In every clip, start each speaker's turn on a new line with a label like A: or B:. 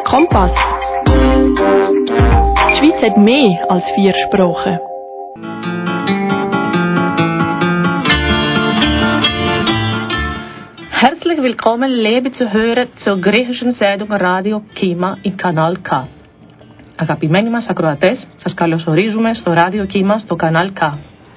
A: Kompass. Die Schweiz hat mehr als 4 Sprachen.
B: Herzlich willkommen, liebe Zuhörer, zur griechischen Sendung Radio Κύμα in Kanal K. Αγαπημένοι μας ακροατές, σας καλωσορίζουμε στο ράδιο Κύμα στο Κανάλ K.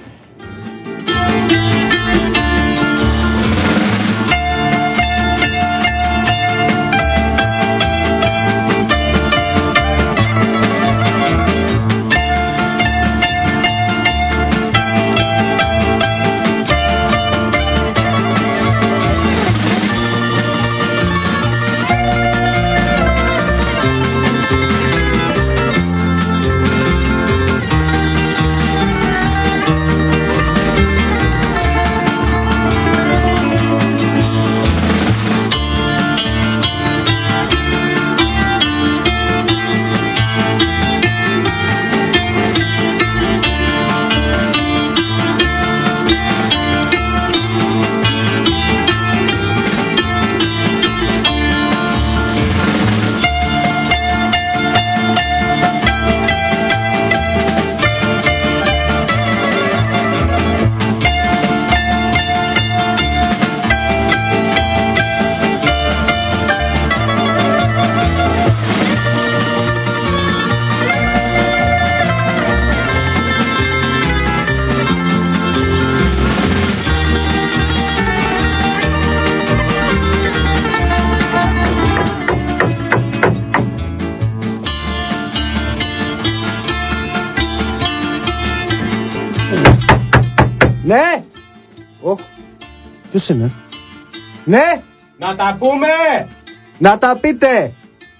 C: Ναι! Ποιος είναι? Ναι!
D: Να τα πούμε!
C: Να τα πείτε!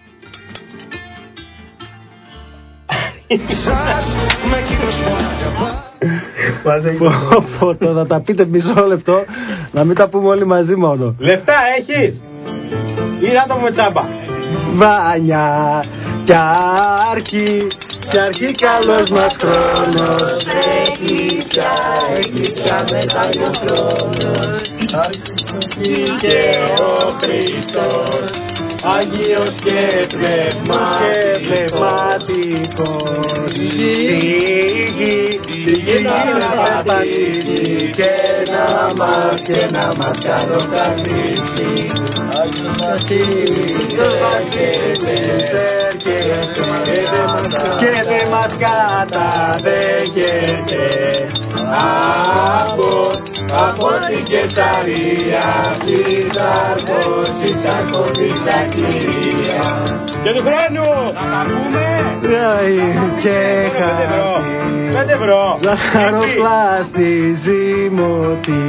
C: Να τα πείτε μισό λεπτό. Να μην τα πούμε όλοι μαζί μόνο.
D: Λεφτά έχεις! Ή να το πούμε τσάμπα?
C: Βάνια κι αρχή καλός μας χρόνος. Έχει πια μετάλλιο χρόνος. Και ο Χριστός Άγιος και πνευματικός. Στη γη να πατήσει και να μας καλοκαθίσει. Άγιος και δεν μας καταδέχεται από την Κεσαρία στις αρχοντής Ακυρία.
D: Και του χρόνου! Να τα πούμε!
C: Και
D: 5 ευρώ!
C: Ζαχαροπλάστη, ζυμωτή,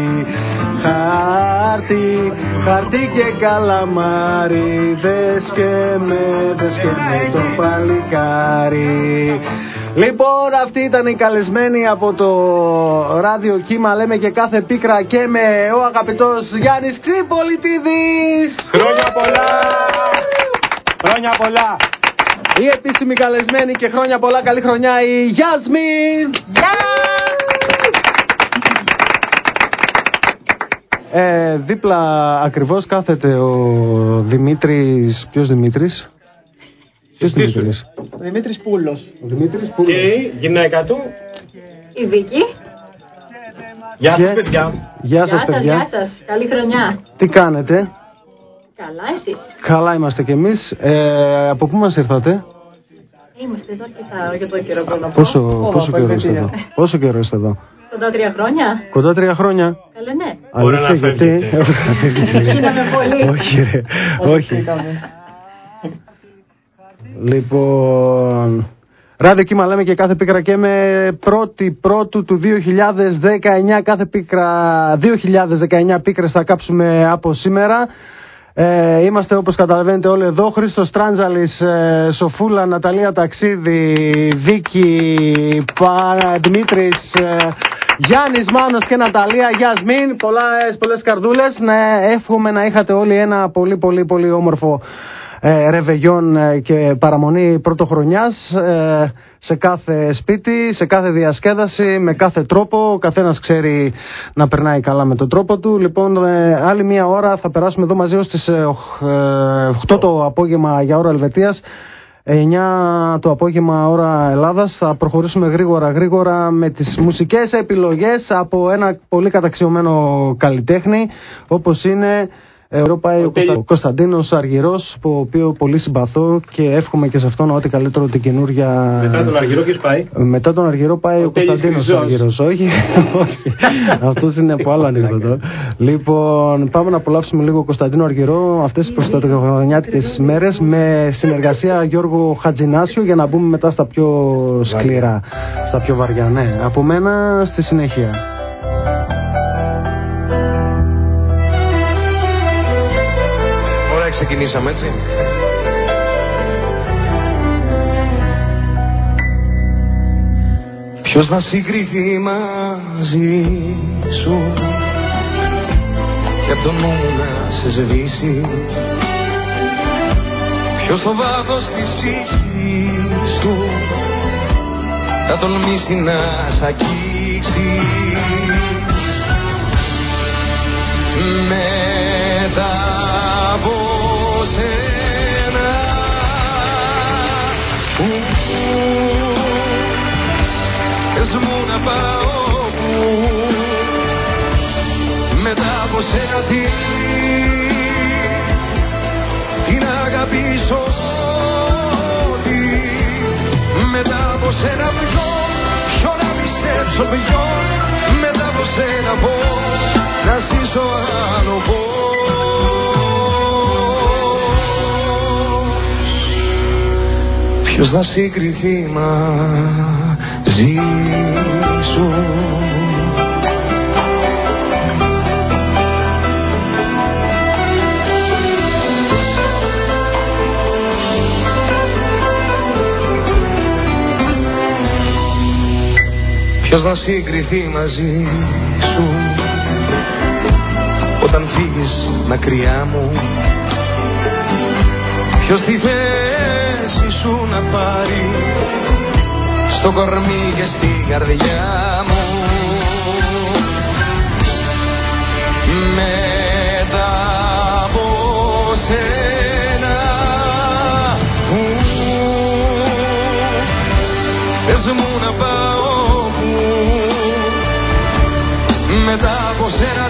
C: χαρτί και καλαμάρι. Δες και με το παλικάρι. Λοιπόν, αυτή ήταν η καλεσμένη από το ράδιο Κύμα, λέμε και κάθε πίκρα, και με ο αγαπητός Γιάννης Ξυπολιτίδης.
D: Χρόνια πολλά! Χρόνια πολλά!
C: Η επίσημη καλεσμένη και χρόνια πολλά, καλή χρονιά, η Γιάσμιν. Δίπλα ακριβώς κάθεται ο Δημήτρης. Ποιος Δημήτρης? Ποιος Δημήτρης?
E: Ο Δημήτρης Πούλος.
D: Και η γυναίκα του,
E: Η Βίκη.
D: γεια σας παιδιά.
C: Γεια σας παιδιά.
E: Γεια σας. Καλή χρονιά.
C: Τι κάνετε?
E: Καλά εσείς?
C: Καλά είμαστε κι εμείς. Από πού μας ήρθατε?
E: Είμαστε εδώ αρκετό καιρό πριν από.
C: Πόσο καιρό είστε εδώ? Πόσο καιρό είστε εδώ?
E: Κοντά 3 χρόνια.
C: Κοντά 3 χρόνια.
E: Καλέ, ναι.
C: Αλήθεια, γιατί?
E: Γίναμε πολύ.
C: Όχι ρε, όχι. Λοιπόν, ράδιο Κύμα λέμε και κάθε πίκρα, και με 1η του 2019. Κάθε πίκρα 2019 πίκρες θα κάψουμε από σήμερα. Είμαστε όπως καταλαβαίνετε όλοι εδώ. Χρήστος Τράντζαλης, Σοφούλα, Ναταλία Ταξίδη, Βίκη, Δημήτρης, Γιάννης, Μάνος και Ναταλία, Γιασμίν. Πολλές καρδούλες. Ναι, εύχομαι να είχατε όλοι ένα πολύ όμορφο ρεβεγιόν και παραμονή πρωτοχρονιάς σε κάθε σπίτι, σε κάθε διασκέδαση, με κάθε τρόπο. Ο καθένας ξέρει να περνάει καλά με τον τρόπο του. Λοιπόν, άλλη μία ώρα θα περάσουμε εδώ μαζί ως τις 8 το απόγευμα για ώρα Ελβετίας, 9 το απόγευμα ώρα Ελλάδας. Θα προχωρήσουμε γρήγορα με τις μουσικές επιλογές από ένα πολύ καταξιωμένο καλλιτέχνη, όπως είναι ο Κωνσταντίνος Αργυρός, που οποίο πολύ συμπαθώ και εύχομαι και σε αυτόν ό,τι καλύτερο την καινούρια.
D: Μετά τον Αργυρό ποιος πάει?
C: Μετά τον Αργυρό πάει ο Κωνσταντίνος Αργυρός. Όχι, αυτός είναι από άλλο ανεκδοτό. Λοιπόν, πάμε να απολαύσουμε λίγο Κωνσταντίνο Αργυρό αυτές τις πρωτοχρονιάτικες μέρες με συνεργασία Γιώργο Χατζινάσιο, για να μπούμε μετά στα πιο σκληρά, στα πιο βαριά. Ναι, από μένα στη συνέχεια.
F: Ξεκινήσαμε έτσι. Ποιος να συγκριθεί μαζί σου και απ' το νου μου να σε σβήσει? Ποιος στο βάθος της ψυχής σου θα τολμήσει να σ' αγγίξει? Μετά από σένα πες μου να πάω που? Μετά από σένα τι να αγαπήσω? Τι μετά από σένα ποιο να πιστέψω? Ποιο μετά από σένα πώς να ζήσω άλλο? Πώς ποιος να συγκριθεί μαζί σου? Ποιος να συγκριθεί μαζί σου όταν φύγεις μακριά μου? Ποιος τη θέση σου να πάρει στο κορμί και στην καρδιά μου? Μετά από σένα πες μου να πάω που? Μετά από σένα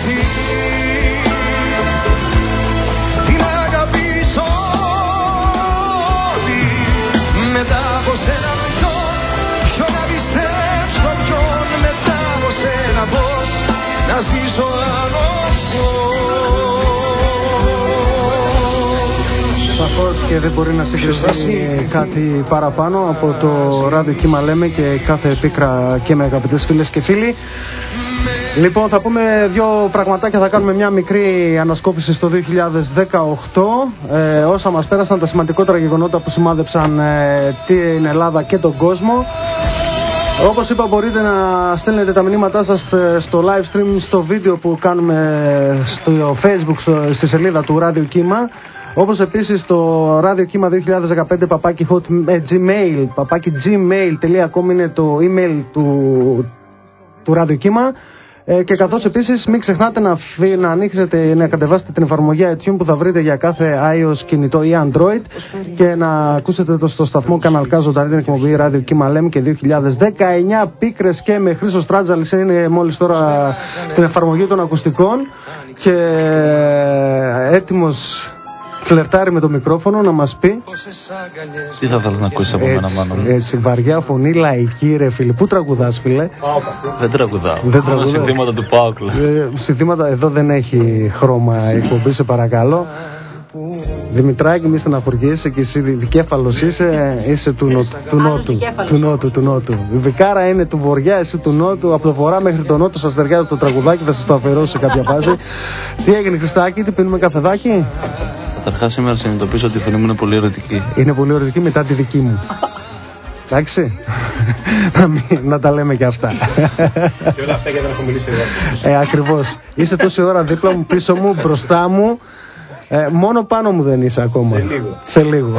F: τι να αγαπήσω? Τι μετά από σένα ποιο να πιστέψω? Ποιον μετά από σένα πώς να ζήσω άλλο?
C: Σαφώς και δεν μπορεί να συγκριθεί κάτι παραπάνω από το ράδιο Κύμα Λέμε και κάθε πίκρα και με αγαπητές φίλες και φίλοι. Λοιπόν, θα πούμε δύο πραγματάκια, θα κάνουμε μια μικρή ανασκόπηση στο 2018, όσα μας πέρασαν, τα σημαντικότερα γεγονότα που σημάδεψαν την Ελλάδα και τον κόσμο. Όπως είπα, μπορείτε να στέλνετε τα μηνύματά σας στο live stream, στο βίντεο που κάνουμε στο Facebook, στη σελίδα του Ράδιο Κύμα. Όπως επίσης το Radio Κύμα 2015 gmail.com είναι το email του Radio Κύμα. Και καθώς επίσης μην ξεχνάτε να ανοίξετε, να κατεβάσετε την εφαρμογή iTunes που θα βρείτε για κάθε iOS κινητό ή Android και να ακούσετε το στο σταθμό Καναλ K ζωντανή την εκπομπή Ράδιο Κύμα Λέμε και 2019 πίκρες και με Χρήστος Τράτζαλης είναι μόλις τώρα στην εφαρμογή των ακουστικών και έτοιμος φλερτάρει με το μικρόφωνο να μας πει.
G: Τι θα θέλεις να ακούσεις από μένα, Μάνο μου?
C: Έτσι, βαριά φωνή, λαϊκή, ρε φίλε. Πού τραγουδάς, φίλε?
G: Δεν τραγουδάω.
C: Μόνο
G: συνθήματα του ΠΑΟΚ.
C: Συνθήματα εδώ δεν έχει χρώμα εκπομπή, σε παρακαλώ. Δημητράκη, μη στεναχωριέσαι και εσύ δικέφαλος είσαι του νότου. Η Βικάρα είναι του βοριά, εσύ του νότου. Από το βορρά μέχρι το νότο σας ταιριάζει το τραγουδάκι, θα σας το αφαιρώσω σε κάποια φάση. Τι έγινε, Χριστάκη, τι πίνουμε καφεδάκι?
G: Καταρχάς σήμερα συνειδητοποιήσω ότι η φωνή μου είναι πολύ ερωτική. Είναι
C: πολύ ερωτική μετά τη δική μου. Εντάξει, να τα λέμε και αυτά.
D: Και όλα αυτά για να έχω μιλήσει εδώ.
C: Ακριβώς. Είσαι τόση ώρα δίπλα μου, πίσω μου, μπροστά μου. Μόνο πάνω μου δεν είσαι ακόμα. Σε λίγο.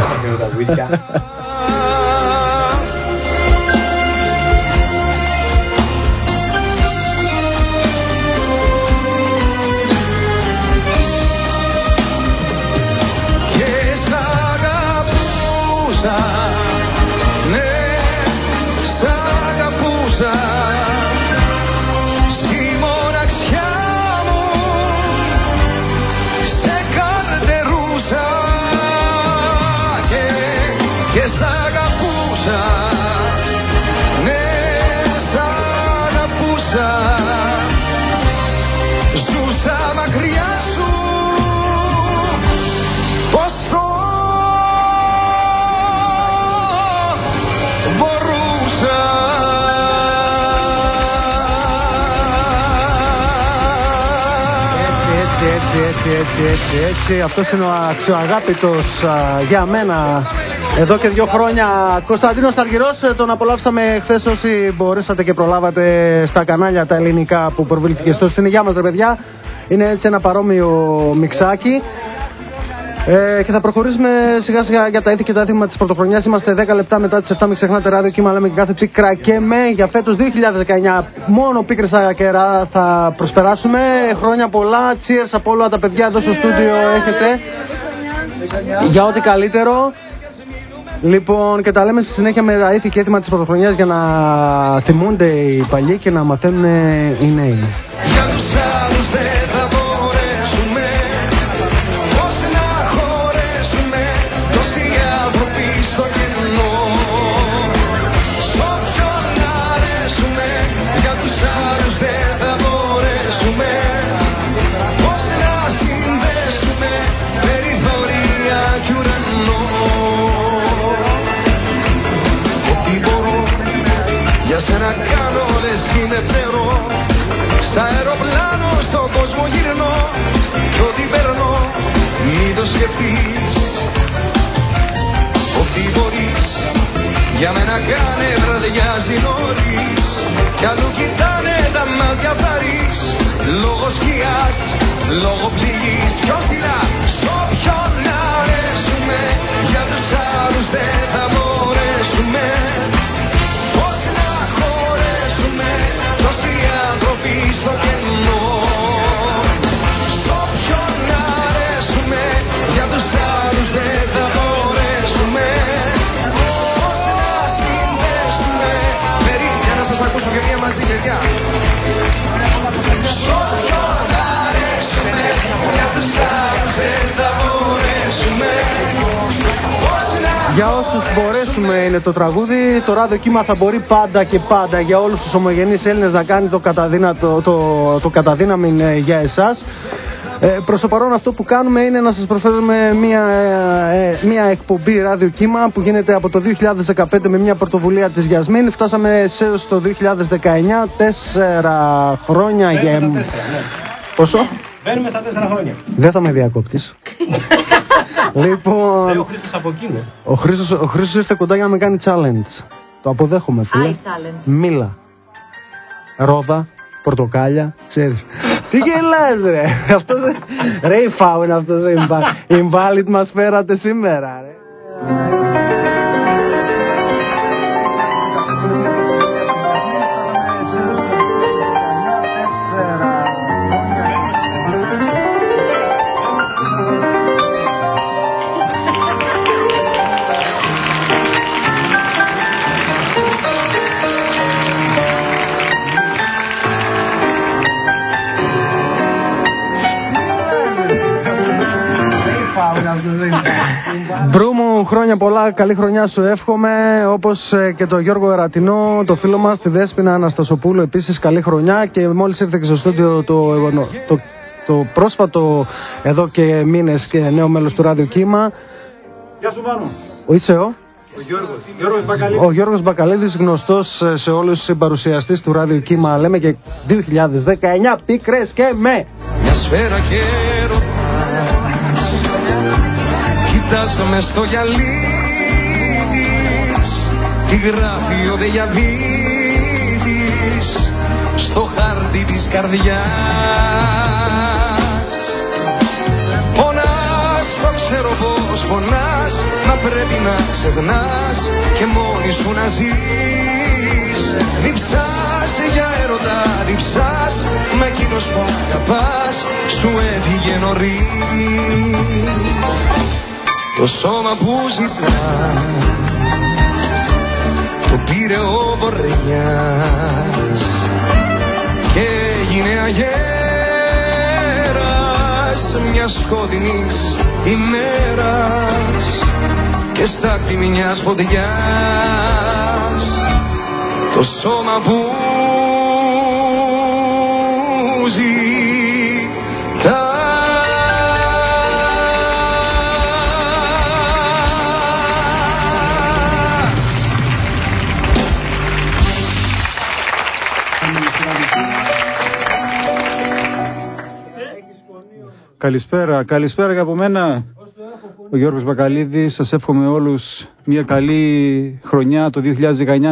C: Έτσι, αυτός είναι ο αξιοαγάπητος για μένα εδώ και 2 χρόνια Κωνσταντίνος Αργυρός. Τον απολαύσαμε χθες όσοι μπορέσατε και προλάβατε στα κανάλια τα ελληνικά που προβλήθηκε στο Συνηγιά μας, ρε παιδιά. Είναι έτσι ένα παρόμοιο μιξάκι. Και θα προχωρήσουμε σιγά σιγά για τα ήθη και τα άθιμα της πρωτοχρονιάς. Είμαστε 10 λεπτά μετά τις 7, μην ξεχνάτε Ράδιο Κύμα, λέμε και κάθε πίκρα και με. Για φέτος 2019 μόνο πίκρες αγκερά θα προσπεράσουμε. Χρόνια πολλά, cheers από όλα τα παιδιά εδώ στο στούντιο έχετε. Για ό,τι καλύτερο. Λοιπόν, και τα λέμε στη συνέχεια με τα ήθη και έθιμα της πρωτοχρονιάς για να θυμούνται οι παλιοί και να μαθαίνουν οι νέοι.
F: Να κάνω λες κι είναι φτερό. Σ' αεροπλάνο στον κόσμο γυρνώ. Κι ό,τι περνώ μην το σκεφτείς. Ό,τι μπορείς για μένα κάνε, βραδιάζει νωρίς. Κι αλλού κοιτάνε τα μάτια βαρύς. Λόγω σκιάς, λόγω πληγής. Πιο ψηλά, σ' όποιον να αρέσουμε. Για τους άλλους δεν θα μπορέσουμε. Στο κενό, στο ποιον να αρέσουμε. Για τους άλλους δεν θα μπορέσουμε. Πώς να συνδέσουμε. Περίμενα να σας ακούσω και μία μαζί, παιδιά. Στο ποιον να αρέσουμε. Για τους άλλους δεν θα μπορέσουμε.
C: Για όσους μπορέσουμε είναι το τραγούδι. Το Ράδιο Κύμα θα μπορεί πάντα και πάντα για όλους τους ομογενείς Έλληνες να κάνει το καταδύναμη για εσάς. Προς το παρόν αυτό που κάνουμε είναι να σας προσφέρουμε μια εκπομπή Ράδιο Κύμα που γίνεται από το 2015 με μια πρωτοβουλία της Γιασμίν. Φτάσαμε έως το 2019, 4 χρόνια για... Πόσο?
D: Μπαίνουμε στα 4 χρόνια.
C: Δεν θα με διακόπτεις. Λοιπόν,
D: ο Χρήστος από εκείνο.
C: Ο Χρήστος ήρθε κοντά για να με κάνει challenge. Το αποδέχομαι, φίλε. Μίλα. Ρόδα, πορτοκάλια, ξέρεις. Τι γελάς ρε. Αυτός, ρε η Φάου είναι αυτός. Invalid μας φέρατε σήμερα ρε. Μπρου μου, χρόνια πολλά, καλή χρονιά σου εύχομαι. Όπως και το Γιώργο Ερατινό, το φίλο μας, τη Δέσποινα Αναστασοπούλου, επίσης καλή χρονιά. Και μόλις ήρθε και στο στούντιο το πρόσφατο εδώ και μήνες και νέο μέλος του Ράδιο Κύμα.
D: Γεια σου Μάνο.
C: Είσαι ο
D: Γιώργος Μπακαλίδης.
C: Ο Γιώργος Μπακαλίδης, γνωστός σε όλους τους συμπαρουσιαστές του Ράδιο Κύμα, λέμε και 2019 πίκρες και με.
F: Μια σφαίρα και κοιτάζομαι στο γυαλί της, τι γράφει ο Δεγιαβίδης στο χάρτη της καρδιάς. Πονά πονάς, μα πρέπει να ξεχνάς και μόνη σου να ζεις. Διψάς για έρωτα, διψάς, μα εκείνος που αγαπάς σου έφυγε νωρίς. Το σώμα που ζητάς το πήρε ο Βορειάς και έγινε αγέρας μιας σκότεινης ημέρας και στα κτήμη μιας φωτιάς. Το σώμα που
H: Καλησπέρα και από μένα, ο Γιώργος Μπακαλίδης. Σας εύχομαι όλους μια καλή χρονιά το 2019,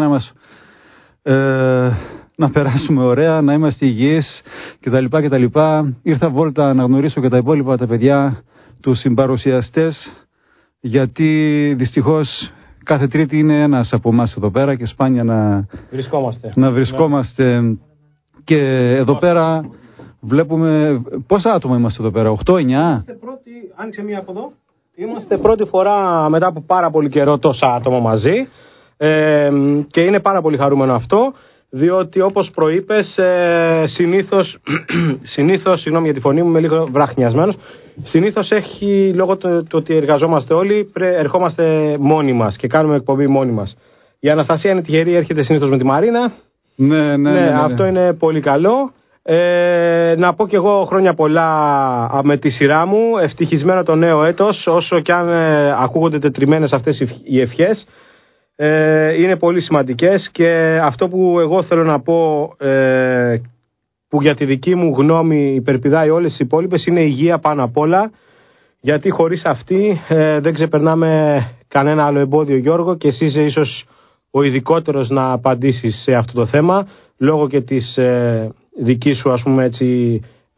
H: να περάσουμε ωραία, να είμαστε υγιείς κτλ. Ήρθα βόλτα να γνωρίσω και τα υπόλοιπα τα παιδιά, τους συμπαρουσιαστές, γιατί δυστυχώς κάθε Τρίτη είναι ένας από εμάς εδώ πέρα και σπάνια να βρισκόμαστε. Και εδώ πέρα βλέπουμε πόσα άτομα είμαστε εδώ πέρα, 8-9.
C: Είμαστε πρώτοι, άνοιξε μία από εδώ. Είμαστε πρώτη φορά μετά από πάρα πολύ καιρό τόσα άτομα μαζί και είναι πάρα πολύ χαρούμενο αυτό, διότι όπως προείπες συνήθως, συγγνώμη για τη φωνή μου, είμαι λίγο βραχνιασμένος, συνήθως έχει, λόγω του ότι εργαζόμαστε όλοι, ερχόμαστε μόνοι μας και κάνουμε εκπομπή μόνοι μας. Η Αναστασία είναι τυχερή, έρχεται συνήθως με τη Μαρίνα. Ναι, αυτό είναι πολύ καλό. Να πω κι εγώ χρόνια πολλά με τη σειρά μου, ευτυχισμένο το νέο έτος, όσο κι αν ακούγονται τετριμένες αυτές οι ευχές, είναι πολύ σημαντικές. Και αυτό που εγώ θέλω να πω, που για τη δική μου γνώμη υπερπηδάει όλες τις υπόλοιπες, είναι η υγεία πάνω απ' όλα, γιατί χωρίς αυτή δεν ξεπερνάμε κανένα άλλο εμπόδιο, Γιώργο, και εσύ είσαι ίσως ο ειδικότερος να απαντήσεις σε αυτό το θέμα, λόγω και της δική σου, ας πούμε έτσι,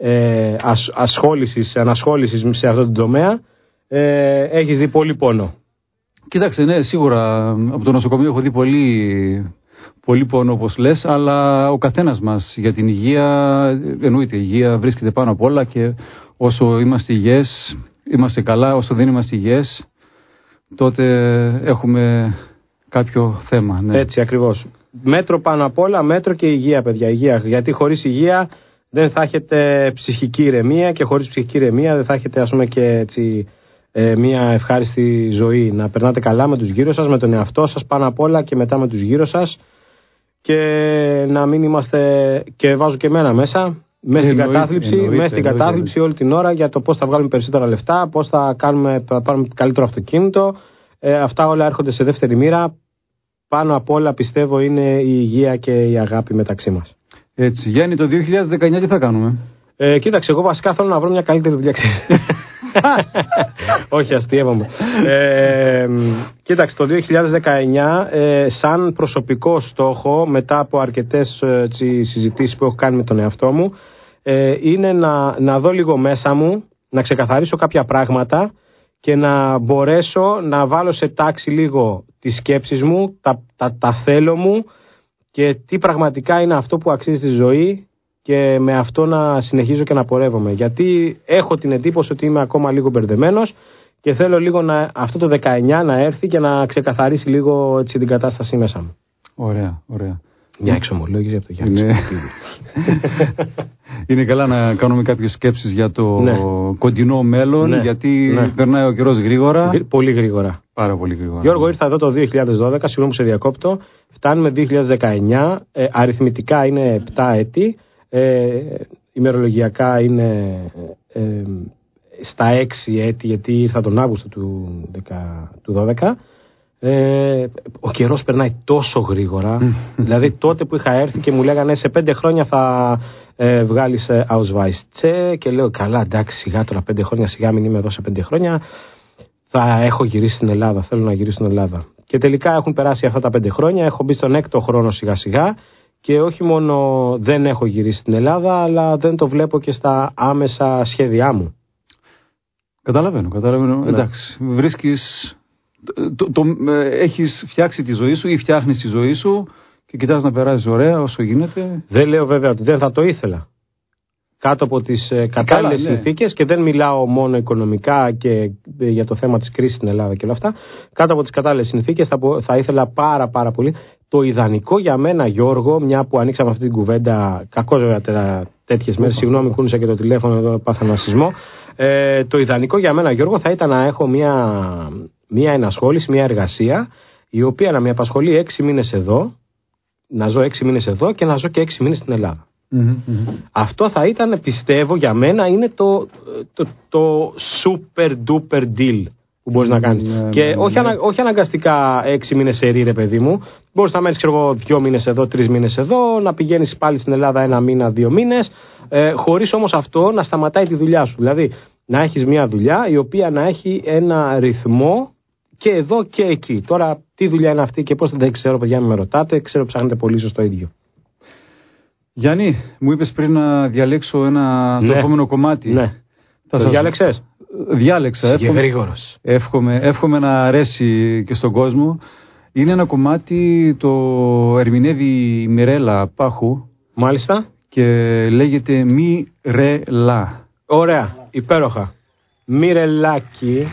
C: ανασχόλησης σε αυτό το τομέα. Έχεις δει πολύ πόνο.
H: Κοίταξε, ναι, σίγουρα από το νοσοκομείο έχω δει πολύ πόνο, όπως λες, αλλά ο καθένας μας για την υγεία, εννοείται, η υγεία βρίσκεται πάνω απ' όλα, και όσο είμαστε υγιές, είμαστε καλά. Όσο δεν είμαστε υγιές, τότε έχουμε κάποιο θέμα. Ναι.
C: Έτσι ακριβώς. Μέτρο πάνω απ' όλα, μέτρο και υγεία, παιδιά. Υγεία. Γιατί χωρίς υγεία δεν θα έχετε ψυχική ηρεμία, και χωρίς ψυχική ηρεμία δεν θα έχετε, ας πούμε, και έτσι, μια ευχάριστη ζωή. Να περνάτε καλά με τους γύρω σας, με τον εαυτό σας πάνω απ' όλα, και μετά με τους γύρω σας. Και να μην είμαστε, και βάζω και εμένα μέσα στην κατάθλιψη όλη την ώρα για το πώς θα βγάλουμε περισσότερα λεφτά, πώς θα πάρουμε καλύτερο αυτοκίνητο. Αυτά όλα έρχονται σε δεύτερη μοίρα. Πάνω απ' όλα πιστεύω είναι η υγεία και η αγάπη μεταξύ μας.
H: Έτσι. Γιάννη, το 2019 τι θα κάνουμε?
C: Κοίταξε, εγώ βασικά θέλω να βρω μια καλύτερη δουλειά. Όχι, αστείευομαι. Κοίταξε, το 2019 σαν προσωπικό στόχο, μετά από αρκετές συζητήσεις που έχω κάνει με τον εαυτό μου, είναι να δω λίγο μέσα μου, να ξεκαθαρίσω κάποια πράγματα και να μπορέσω να βάλω σε τάξη λίγο τις σκέψεις μου, τα θέλω μου, και τι πραγματικά είναι αυτό που αξίζει στη ζωή, και με αυτό να συνεχίζω και να πορεύομαι. Γιατί έχω την εντύπωση ότι είμαι ακόμα λίγο μπερδεμένος και θέλω λίγο αυτό το 19 να έρθει και να ξεκαθαρίσει λίγο, έτσι, την κατάσταση μέσα μου.
H: Ωραία.
C: Μια εξομολόγηση από το Γιάννη.
H: Είναι καλά να κάνουμε κάποιες σκέψεις για το κοντινό μέλλον, γιατί περνάει ο καιρός γρήγορα.
C: Πολύ γρήγορα.
H: Πάρα πολύ γρήγορα.
C: Γιώργο, ήρθα εδώ το 2012, συγγνώμη που σε διακόπτω. Φτάνουμε 2019, αριθμητικά είναι 7 έτη, ημερολογιακά είναι στα 6 έτη, γιατί ήρθα τον Αύγουστο του 12. Ο καιρός περνάει τόσο γρήγορα. Δηλαδή τότε που είχα έρθει και μου λέγανε σε 5 χρόνια θα βγάλεις Ausweis, και λέω καλά, εντάξει, σιγά τώρα 5 χρόνια, σιγά μην είμαι εδώ σε 5 χρόνια, θα έχω γυρίσει στην Ελλάδα, θέλω να γυρίσω στην Ελλάδα. Και τελικά έχουν περάσει αυτά τα 5 χρόνια, έχω μπει στον 6ο χρόνο σιγά σιγά, και όχι μόνο δεν έχω γυρίσει στην Ελλάδα, αλλά δεν το βλέπω και στα άμεσα σχέδιά μου.
H: Καταλαβαίνω. Εντάξει, βρίσκεις, έχεις φτιάξει τη ζωή σου ή φτιάχνεις τη ζωή σου και κοιτάς να περάσεις ωραία όσο γίνεται.
I: Δεν λέω βέβαια ότι δεν θα το ήθελα. Κάτω από τις κατάλληλες συνθήκες, και δεν μιλάω μόνο οικονομικά και για το θέμα της κρίσης στην Ελλάδα και όλα αυτά. Κάτω από τις κατάλληλες συνθήκες θα ήθελα πάρα πολύ. Το ιδανικό για μένα, Γιώργο, μια που ανοίξαμε αυτή την κουβέντα, κακώς βέβαια τέτοιες μέρες, συγγνώμη, κούνησα και το τηλέφωνο εδώ, πάθα ένα σεισμό. Το ιδανικό για μένα, Γιώργο, θα ήταν να έχω μια ενασχόληση, μια εργασία, η οποία να με απασχολεί 6 μήνες εδώ, να ζω 6 μήνες εδώ και να ζω και 6 μήνες στην Ελλάδα. Αυτό θα ήταν, πιστεύω, για μένα είναι το super duper deal που μπορείς να κάνεις. Και όχι αναγκαστικά 6 μήνες σε ρε παιδί μου. Μπορείς να μένεις 2 μήνες εδώ, 3 μήνες εδώ, να πηγαίνεις πάλι στην Ελλάδα 1 μήνα, 2 μήνες, χωρίς όμως αυτό να σταματάει τη δουλειά σου. Δηλαδή να έχεις μια δουλειά η οποία να έχει ένα ρυθμό και εδώ και εκεί. Τώρα τι δουλειά είναι αυτή και πώς δεν ξέρω, παιδιά, με ρωτάτε, ξέρω ψάχνετε πολύ σωστό ίδιο.
H: Γιάννη, μου είπες πριν να διαλέξω το επόμενο κομμάτι.
I: Ναι. Το διάλεξες?
H: Διάλεξα.
I: Και γρήγορος.
H: Εύχομαι να αρέσει και στον κόσμο. Είναι ένα κομμάτι, το ερμηνεύει η Μιρέλα Πάχου.
I: Μάλιστα.
H: Και λέγεται Μιρέλα.
I: Ωραία, υπέροχα. Μιρελάκι.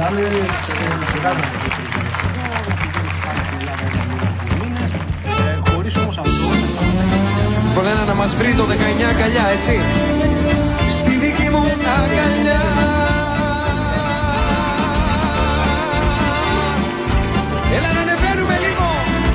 F: Προλένα να μας βρει το 19 καλιά, έτσι. Στη δική μου αγκαλιά. Έλα να ανεβαίνουμε λίγο.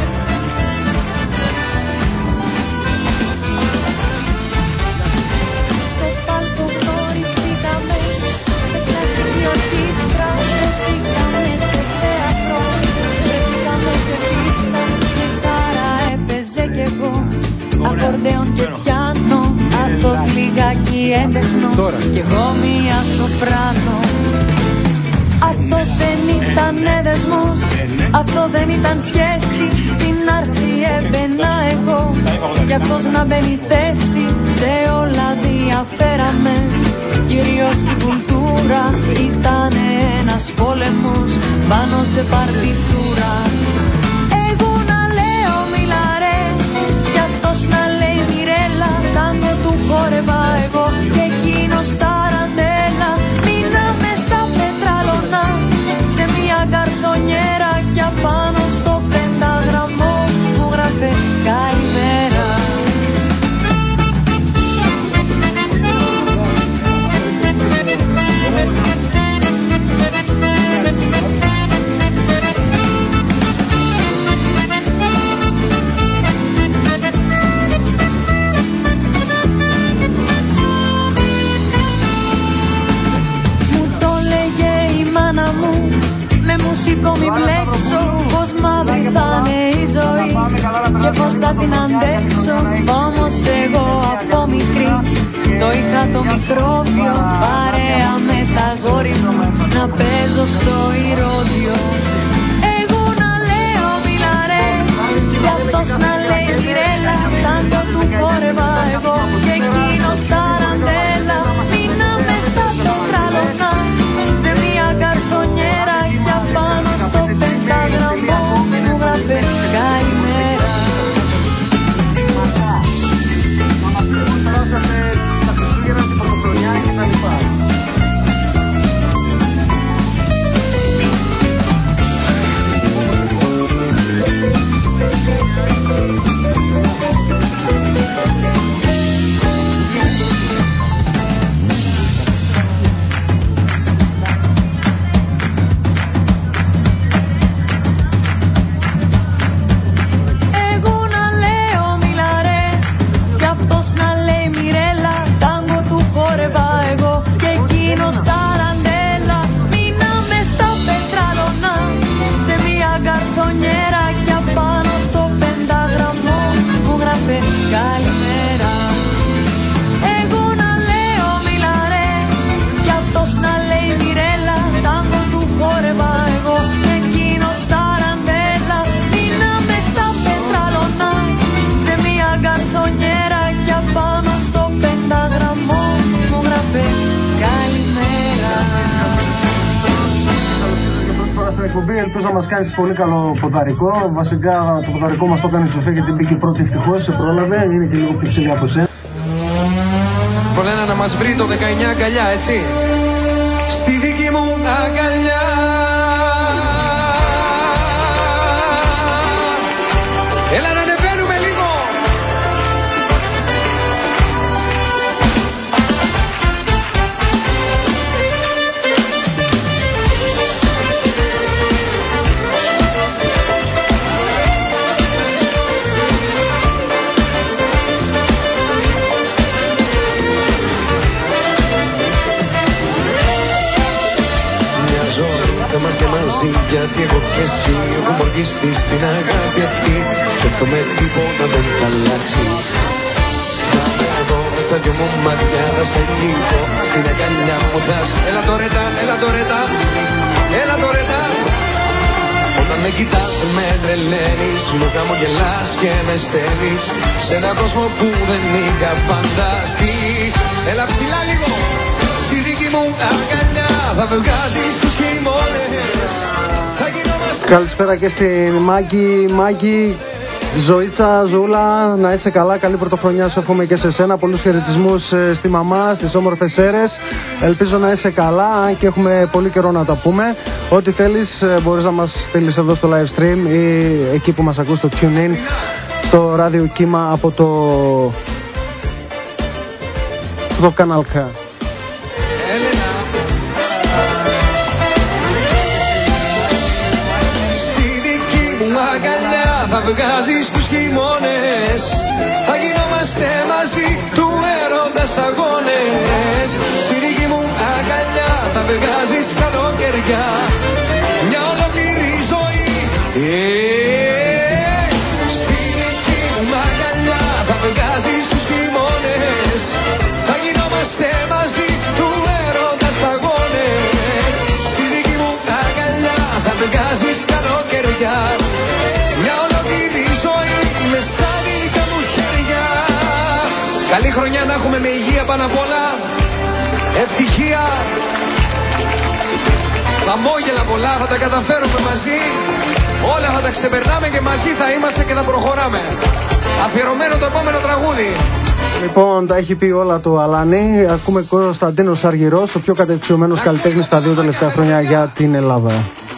J: Στο πάλκο γνωριστήκαμε, σε κλασική ορχήστρα, βρεθήκαμε σε θέατρο, βρεθήκαμε σε πίστα, κιθάρα έπαιζε κι εγώ. Ακορντεόν και πιάνο, αυτός λιγάκι έντεχνος κι εγώ μία σοπράνο. Αυτό δεν ήταν δεσμός, αυτό δεν ήταν σχέση. Στην άρση έμπαινα εγώ κι αυτός να μπαίνει θέση. Σε όλα διαφέραμε, κυρίως η κουλτούρα ήταν ένας πόλεμος πάνω σε παρτιτούρα. Εγώ να λέω μιλαρέ κι αυτός να λέει Μιρέλα. Τάγκο του χόρευα εγώ και εκείνος ταραντέλα. Μείναμε στα πετράλωνα σε μια καρσονιέρα κι απάνω στο πεντάγραμμο που γράφε καλημέρα. Μη μπλέξω, πως μαύρη θα είναι η ζωή και πως θα την αντέξω. Όμως εγώ από μικρή το είχα το μικρόβιο, παρέα με τα γόρι μου να παίζω στο ηρώδιο. Εγώ να λέω μιλαρέ κι αυτός να λέει Μιρέλα. Τάγκο του χόρευα εγώ και εκείνος ταραντέλα. Μείναμε στα πετράλωνα σε μια καρσονιέρα κι απάνω στο πεντάγραμμο που γράφε καλημέρα.
C: εκπομπή. Ελπίζω να μας κάνεις πολύ καλό ποδαρικό. Βασικά το ποδαρικό μας το έκανε η Σοφία γιατί μπήκε πρώτη ευτυχώς, σε πρόλαβε. Είναι και λίγο πιο ψηλή από εσένα.
F: Πολένα να μας βρει το 19 αγκαλιά, έτσι. Στη δική μου αγκαλιά. Έλα να ανεβαίνουμε λίγο. Γιατί εγώ και εσύ έχουμε οργιστεί στην αγάπη αυτή. Σκέφτομαι τίποτα δεν θα αλλάξει. Θα με εδώ μες στα δυο μου μάτια θα σε νύχω. Στην αγκαλιά μου θα σε... Έλα τώρα, έλα τώρα, έλα τώρα. Όταν με κοιτάς με τρελαίνεις, μου χαμογελάς και με στέλνεις σε έναν κόσμο που δεν είχα φανταστεί. Έλα ψηλά λίγο, στη δική μου αγκαλιά θα με βγάζεις τους χειμώνες.
C: Καλησπέρα και στη Μάγκη, Ζωήτσα, Ζούλα, να είσαι καλά, καλή πρωτοχρονιά σου εύχομαι και σε σένα, πολλούς χαιρετισμούς στη μαμά, στις όμορφες αίρες, ελπίζω να είσαι καλά, αν και έχουμε πολύ καιρό να τα πούμε. Ό,τι θέλεις μπορείς να μας στείλεις εδώ στο live stream ή εκεί που μας ακούς στο TuneIn, στο ράδιο Κύμα από το Κανάλ K.
F: Θα βγάζεις τους χειμώνες, θα γινόμαστε μαζί του έρωτα σταγόνες. Στη δική μου αγκαλιά θα βγάζεις καλοκαιριά, μια ολόκληρη ζωή. Στη δική μου αγκαλιά θα βγάζεις τους χειμώνες, θα γινόμαστε μαζί του έρωτα σταγόνες. Στη δική μου αγκαλιά θα βγάζεις καλοκαιριά. Καλή χρονιά να έχουμε με υγεία πάνω απ' όλα, ευτυχία, χαμόγελα πολλά, θα τα καταφέρουμε μαζί, όλα θα τα ξεπερνάμε και μαζί θα είμαστε και θα προχωράμε. Αφιερωμένο το επόμενο τραγούδι.
C: Λοιπόν, τα έχει πει όλα το Αλάνι. Ακούμε Κωνσταντίνος Αργυρός, ο πιο κατεξιωμένος καλλιτέχνης τα 2 τελευταία χρόνια για την Ελλάδα.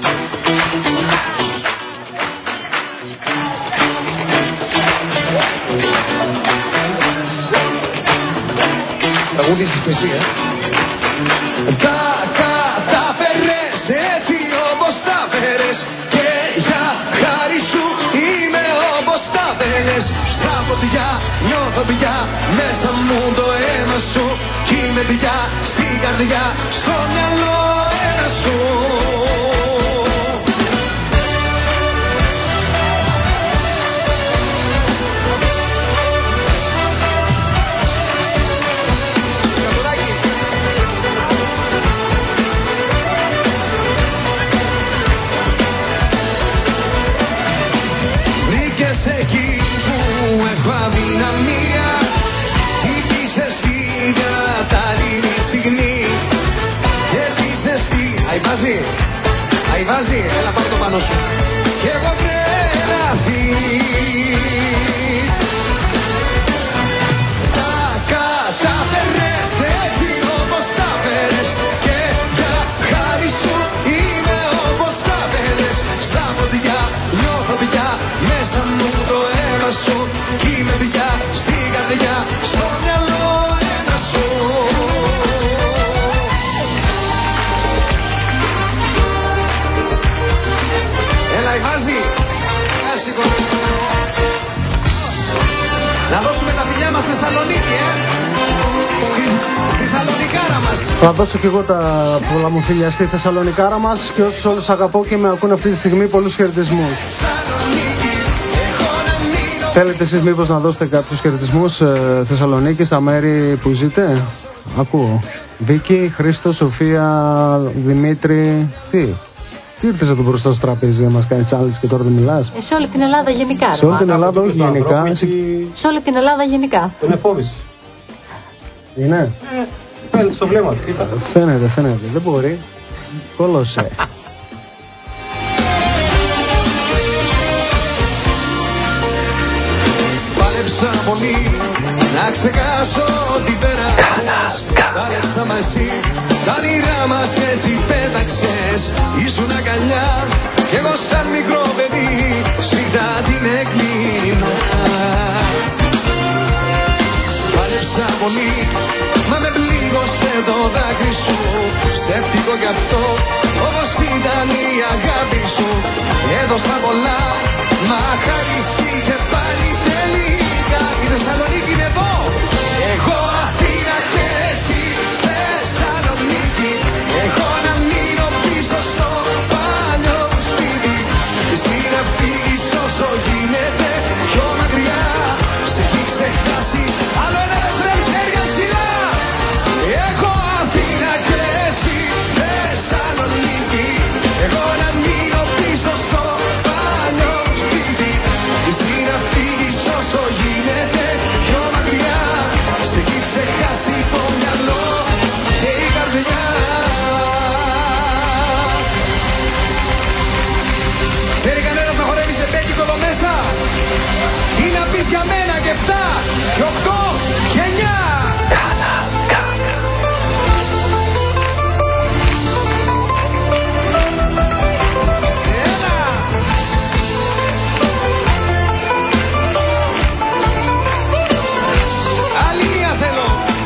F: Τραγουδίσεις και εσύ, Τα κατάφερες έτσι όπως τα φέρες και για χάρη σου είμαι όπως τα θέλες. Στα φωτιά νιώθω πια μέσα μου το αίμα σου κι είμαι πια στην καρδιά, στο μυαλό ένα σου. Αϊβάζει, έλα πάρε το πάνω σου. Κι εγώ τρελαθεί. Τα κατάφερες έτσι όπως τα φέρες και για χάρη σου είμαι όπως τα θέλες. Στα φωτιά νιώθω πια μέσα μου το αίμα σου κι είμαι πια στην καρδιά, στο μυαλό ένα σου. Να δώσουμε τα φιλιά μας στη Θεσσαλονίκη, στη Θεσσαλονικάρα μας.
C: Θα δώσω και εγώ τα πολλά μου φίλια στη Θεσσαλονικάρα μας και όσους όλους αγαπώ και με ακούν αυτή τη στιγμή, πολλούς χαιρετισμούς. Θέλετε εσείς μήπως να δώσετε κάποιους χαιρετισμούς Θεσσαλονίκη στα μέρη που ζείτε? Ακούω. Βίκη, Χρήστο, Σοφία, Δημήτρη. Τι ήρθες εδώ μπροστά στο τραπέζι να μας κάνεις challenge και τώρα δεν μιλάς?
E: Σε όλη την Ελλάδα γενικά.
C: Σε όλη την Ελλάδα, όχι γενικά.
E: Σε όλη την Ελλάδα γενικά.
I: Τον εφόβησε.
C: Είναι?
I: Φαίνεται στο βλέμμα του.
C: Φαίνεται. Δεν μπορεί. Κόλωσε.
F: ξεχάσω τι πέρασες. Τα λέψα μαζί, τα όνειρά μας έτσι πέταξες. Ήσουν αγκαλιά κι εγώ σαν μικρό παιδί σφίχτα την έκλεινα. Πάλεψα πολύ, μα με πλήγωσε το δάκρυ σου. Ψεύτικο κι αυτό, όπως ήταν η αγάπη σου. Έδωσα πολλά, μα χαρίστηκε πάλι τελικά. Η Θεσσαλονίκη είναι εδώ, εγώ Αθήνα και εσύ Θεσσαλονίκη. Εγώ να μείνω πίσω στο παλιό σπίτι. Εσύ να φύγεις όσο γίνεται πιο μακριά. Σε έχει ξεχάσει, άλλο ένα δεύτερο χέρια ψηλά. Εγώ Αθήνα και εσύ Θεσσαλονίκη. Εγώ να μείνω πίσω στο παλιό σπίτι. Εσύ να φύγεις όσο γίνεται πιο μακριά. Σε έχει ξεχάσει το μυαλό και η καρδιά. Ξέρει κανένας να χορεύει σε πέτικο εδώ μέσα? Τι να πεις για μένα και 7 και 8 και 9? Άλλη μία θέλω.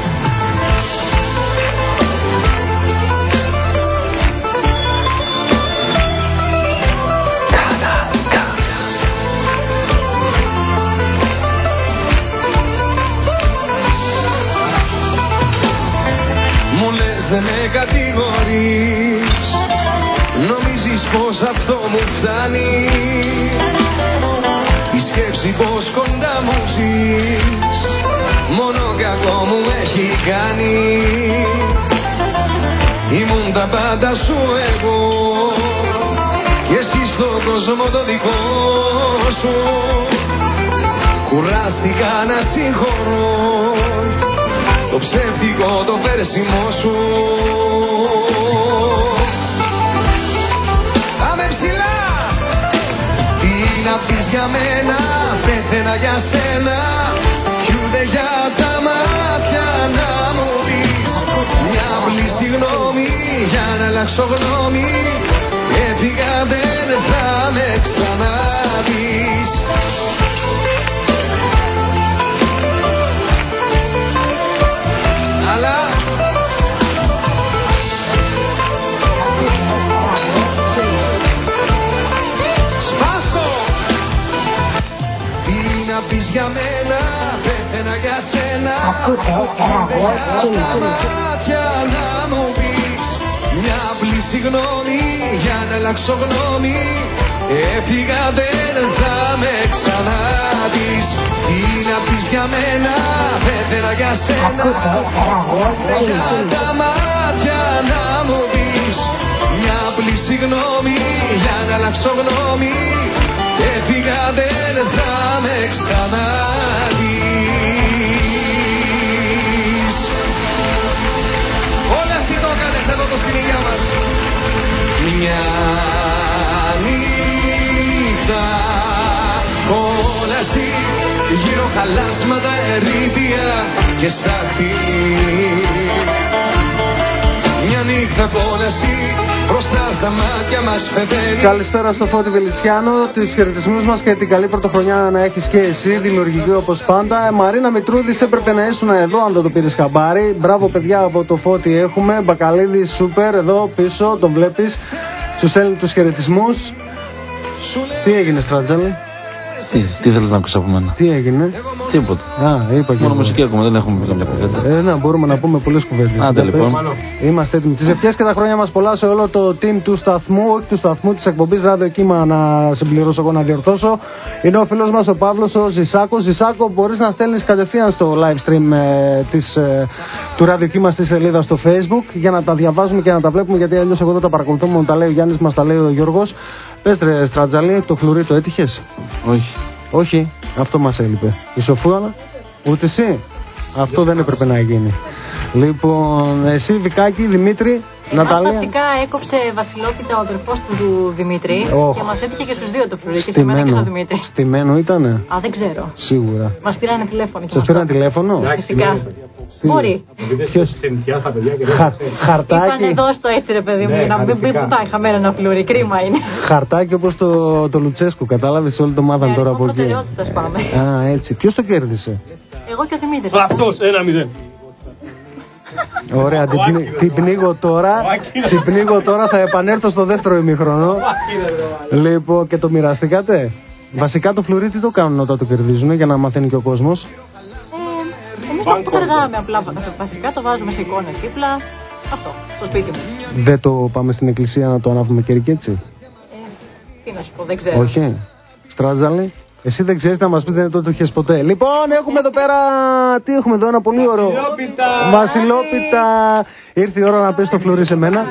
F: Μου λες δεν με κατηγορείς, νομίζεις πως αυτό μου φτάνει. Η σκέψη πως κοντά μου ζεις μόνο κακό μου έχει κάνει. Ήμουν τα πάντα σου εγώ και εσύ στον κόσμο το δικό σου. Κουράστηκα να συγχωρώ το ψεύτικο το πέρσιμο σου. Πάμε ψηλά. Τι να πεις για μένα, πέθαινα για σένα κι ούτε για τα μάτια να μου πεις μια απλή συγγνώμη για να αλλάξω γνώμη. Έφυγα δεν θα με ξαναδείς. Αλλά σπάστο. Τι να πεις για μένα, πέθαινα για σένα. Μάτια να μου πεις μια απλή συγγνώμη για να αλλάξω γνώμη. Έφυγα δεν θα με ξαναδείς. Τι να πεις για μένα, πέθαινα για σένα. Για τα μάτια να μου πεις μια απλή συγγνώμη για να αλλάξω γνώμη. Έφυγα δεν θα με ξαναδείς. Όλα εσύ το έκανες εδώ το σκηνικιά μας. Μια νύχτα κόλαση, γύρω χαλάσματα ερήπια και στάχτη. Μια νύχτα κόλαση μπροστά στα μάτια μας φεύγει.
C: Καλησπέρα στο Φώτη Βελιτσιάνο, τις χαιρετισμούς μας και την καλή πρωτοχρονιά να έχεις και εσύ, δημιουργική όπως πάντα. Μαρίνα Μητρούδης, έπρεπε να ήσουν εδώ αν δεν το πήρες χαμπάρι. Μπράβο παιδιά, από το Φώτη έχουμε. Μπακαλίδη σούπερ, εδώ πίσω, τον βλέπεις. Σου στέλνει τους χαιρετισμούς. Τι έγινε Στρατζέλη?
G: Τι θέλεις να ακούσεις από μένα?
C: Τι έγινε?
G: Τίποτα.
C: Είπα και
G: μόνο μουσική ακούμε, δεν έχουμε καμιά κουβέντα.
C: Ναι, μπορούμε να πούμε πολλές κουβέντες.
G: Άντε λοιπόν.
C: Είμαστε έτοιμοι. Τις ευχές και τα χρόνια μας πολλά σε όλο το team του σταθμού, όχι του σταθμού, της εκπομπής Ράδιο Κύμα, να συμπληρώσω εγώ, να διορθώσω. Είναι ο φίλος μας ο Παύλος ο Ζησάκος. Ζησάκο, μπορείς να στέλνεις κατευθείαν στο live stream του Ράδιο Κύμα στη σελίδα στο Facebook για να τα διαβάζουμε και να τα βλέπουμε, γιατί αλλιώς εγώ δεν τα παρακολουθώ, μου τα λέει ο Γιάννης, μας τα λέει ο Γιώργος. Πες ρε Στρατζαλή, το φλουρί το έτυχες?
G: Όχι.
C: Όχι, αυτό μας έλειπε. Η Σοφούανα, ούτε εσύ. Αυτό δεν έπρεπε να γίνει. Λοιπόν, εσύ Βικάκη, Δημήτρη, Ναταλία.
E: Βασικά έκοψε βασιλόπιτα ο αδερφός του Δημήτρη και μας έτυχε και στους δύο το φλουρί. Και σε μένα και στο Δημήτρη.
C: Στημένο ήτανε.
E: Α, δεν ξέρω.
C: Σίγουρα.
E: Μας πήρανε τηλέφωνο.
C: Σας πήρανε τηλέφωνο.
E: Φυσικά. Μπορεί.
C: Χαρτάκι.
E: Είπανε εδώ στο έτσι ρε παιδί μου, να μην πάει χαμένο ένα φλουρί. Κρίμα είναι.
C: Χαρτάκι όπως το Λουτσέσκου, κατάλαβες, όλοι το μάθαν τώρα από εκεί.
E: Προτεραιότητας πάμε.
C: Α, έτσι. Ποιος το κέρδισε?
E: Εγώ και ο Δημήτρης.
D: Αυτός, 1-0.
C: Ωραία, την πνίγω τώρα, θα επανέλθω στο δεύτερο ημίχρονο. Λοιπόν, και το μοιραστήκατε. Βασικά το φλουρί τι το κάνουν όταν το κερδίζουν, για να μαθαίνει και ο κόσμος?
E: Εμείς το κρατάμε απλά, βασικά το βάζουμε σε εικόνες δίπλα. Αυτό, στο σπίτι μου.
C: Δεν το πάμε στην εκκλησία να το ανάβουμε κερκέτσι?
E: Τι να σου πω, δεν ξέρω.
C: Όχι. Στράζαλη. Εσύ δεν ξέρεις να μας πεις, δεν το είχες ποτέ. Λοιπόν, έχουμε εδώ πέρα. Τι έχουμε εδώ, ένα πολύ ωραίο. Βασιλόπιτα. Ήρθε η ώρα να πεις το φλουρί σε μένα.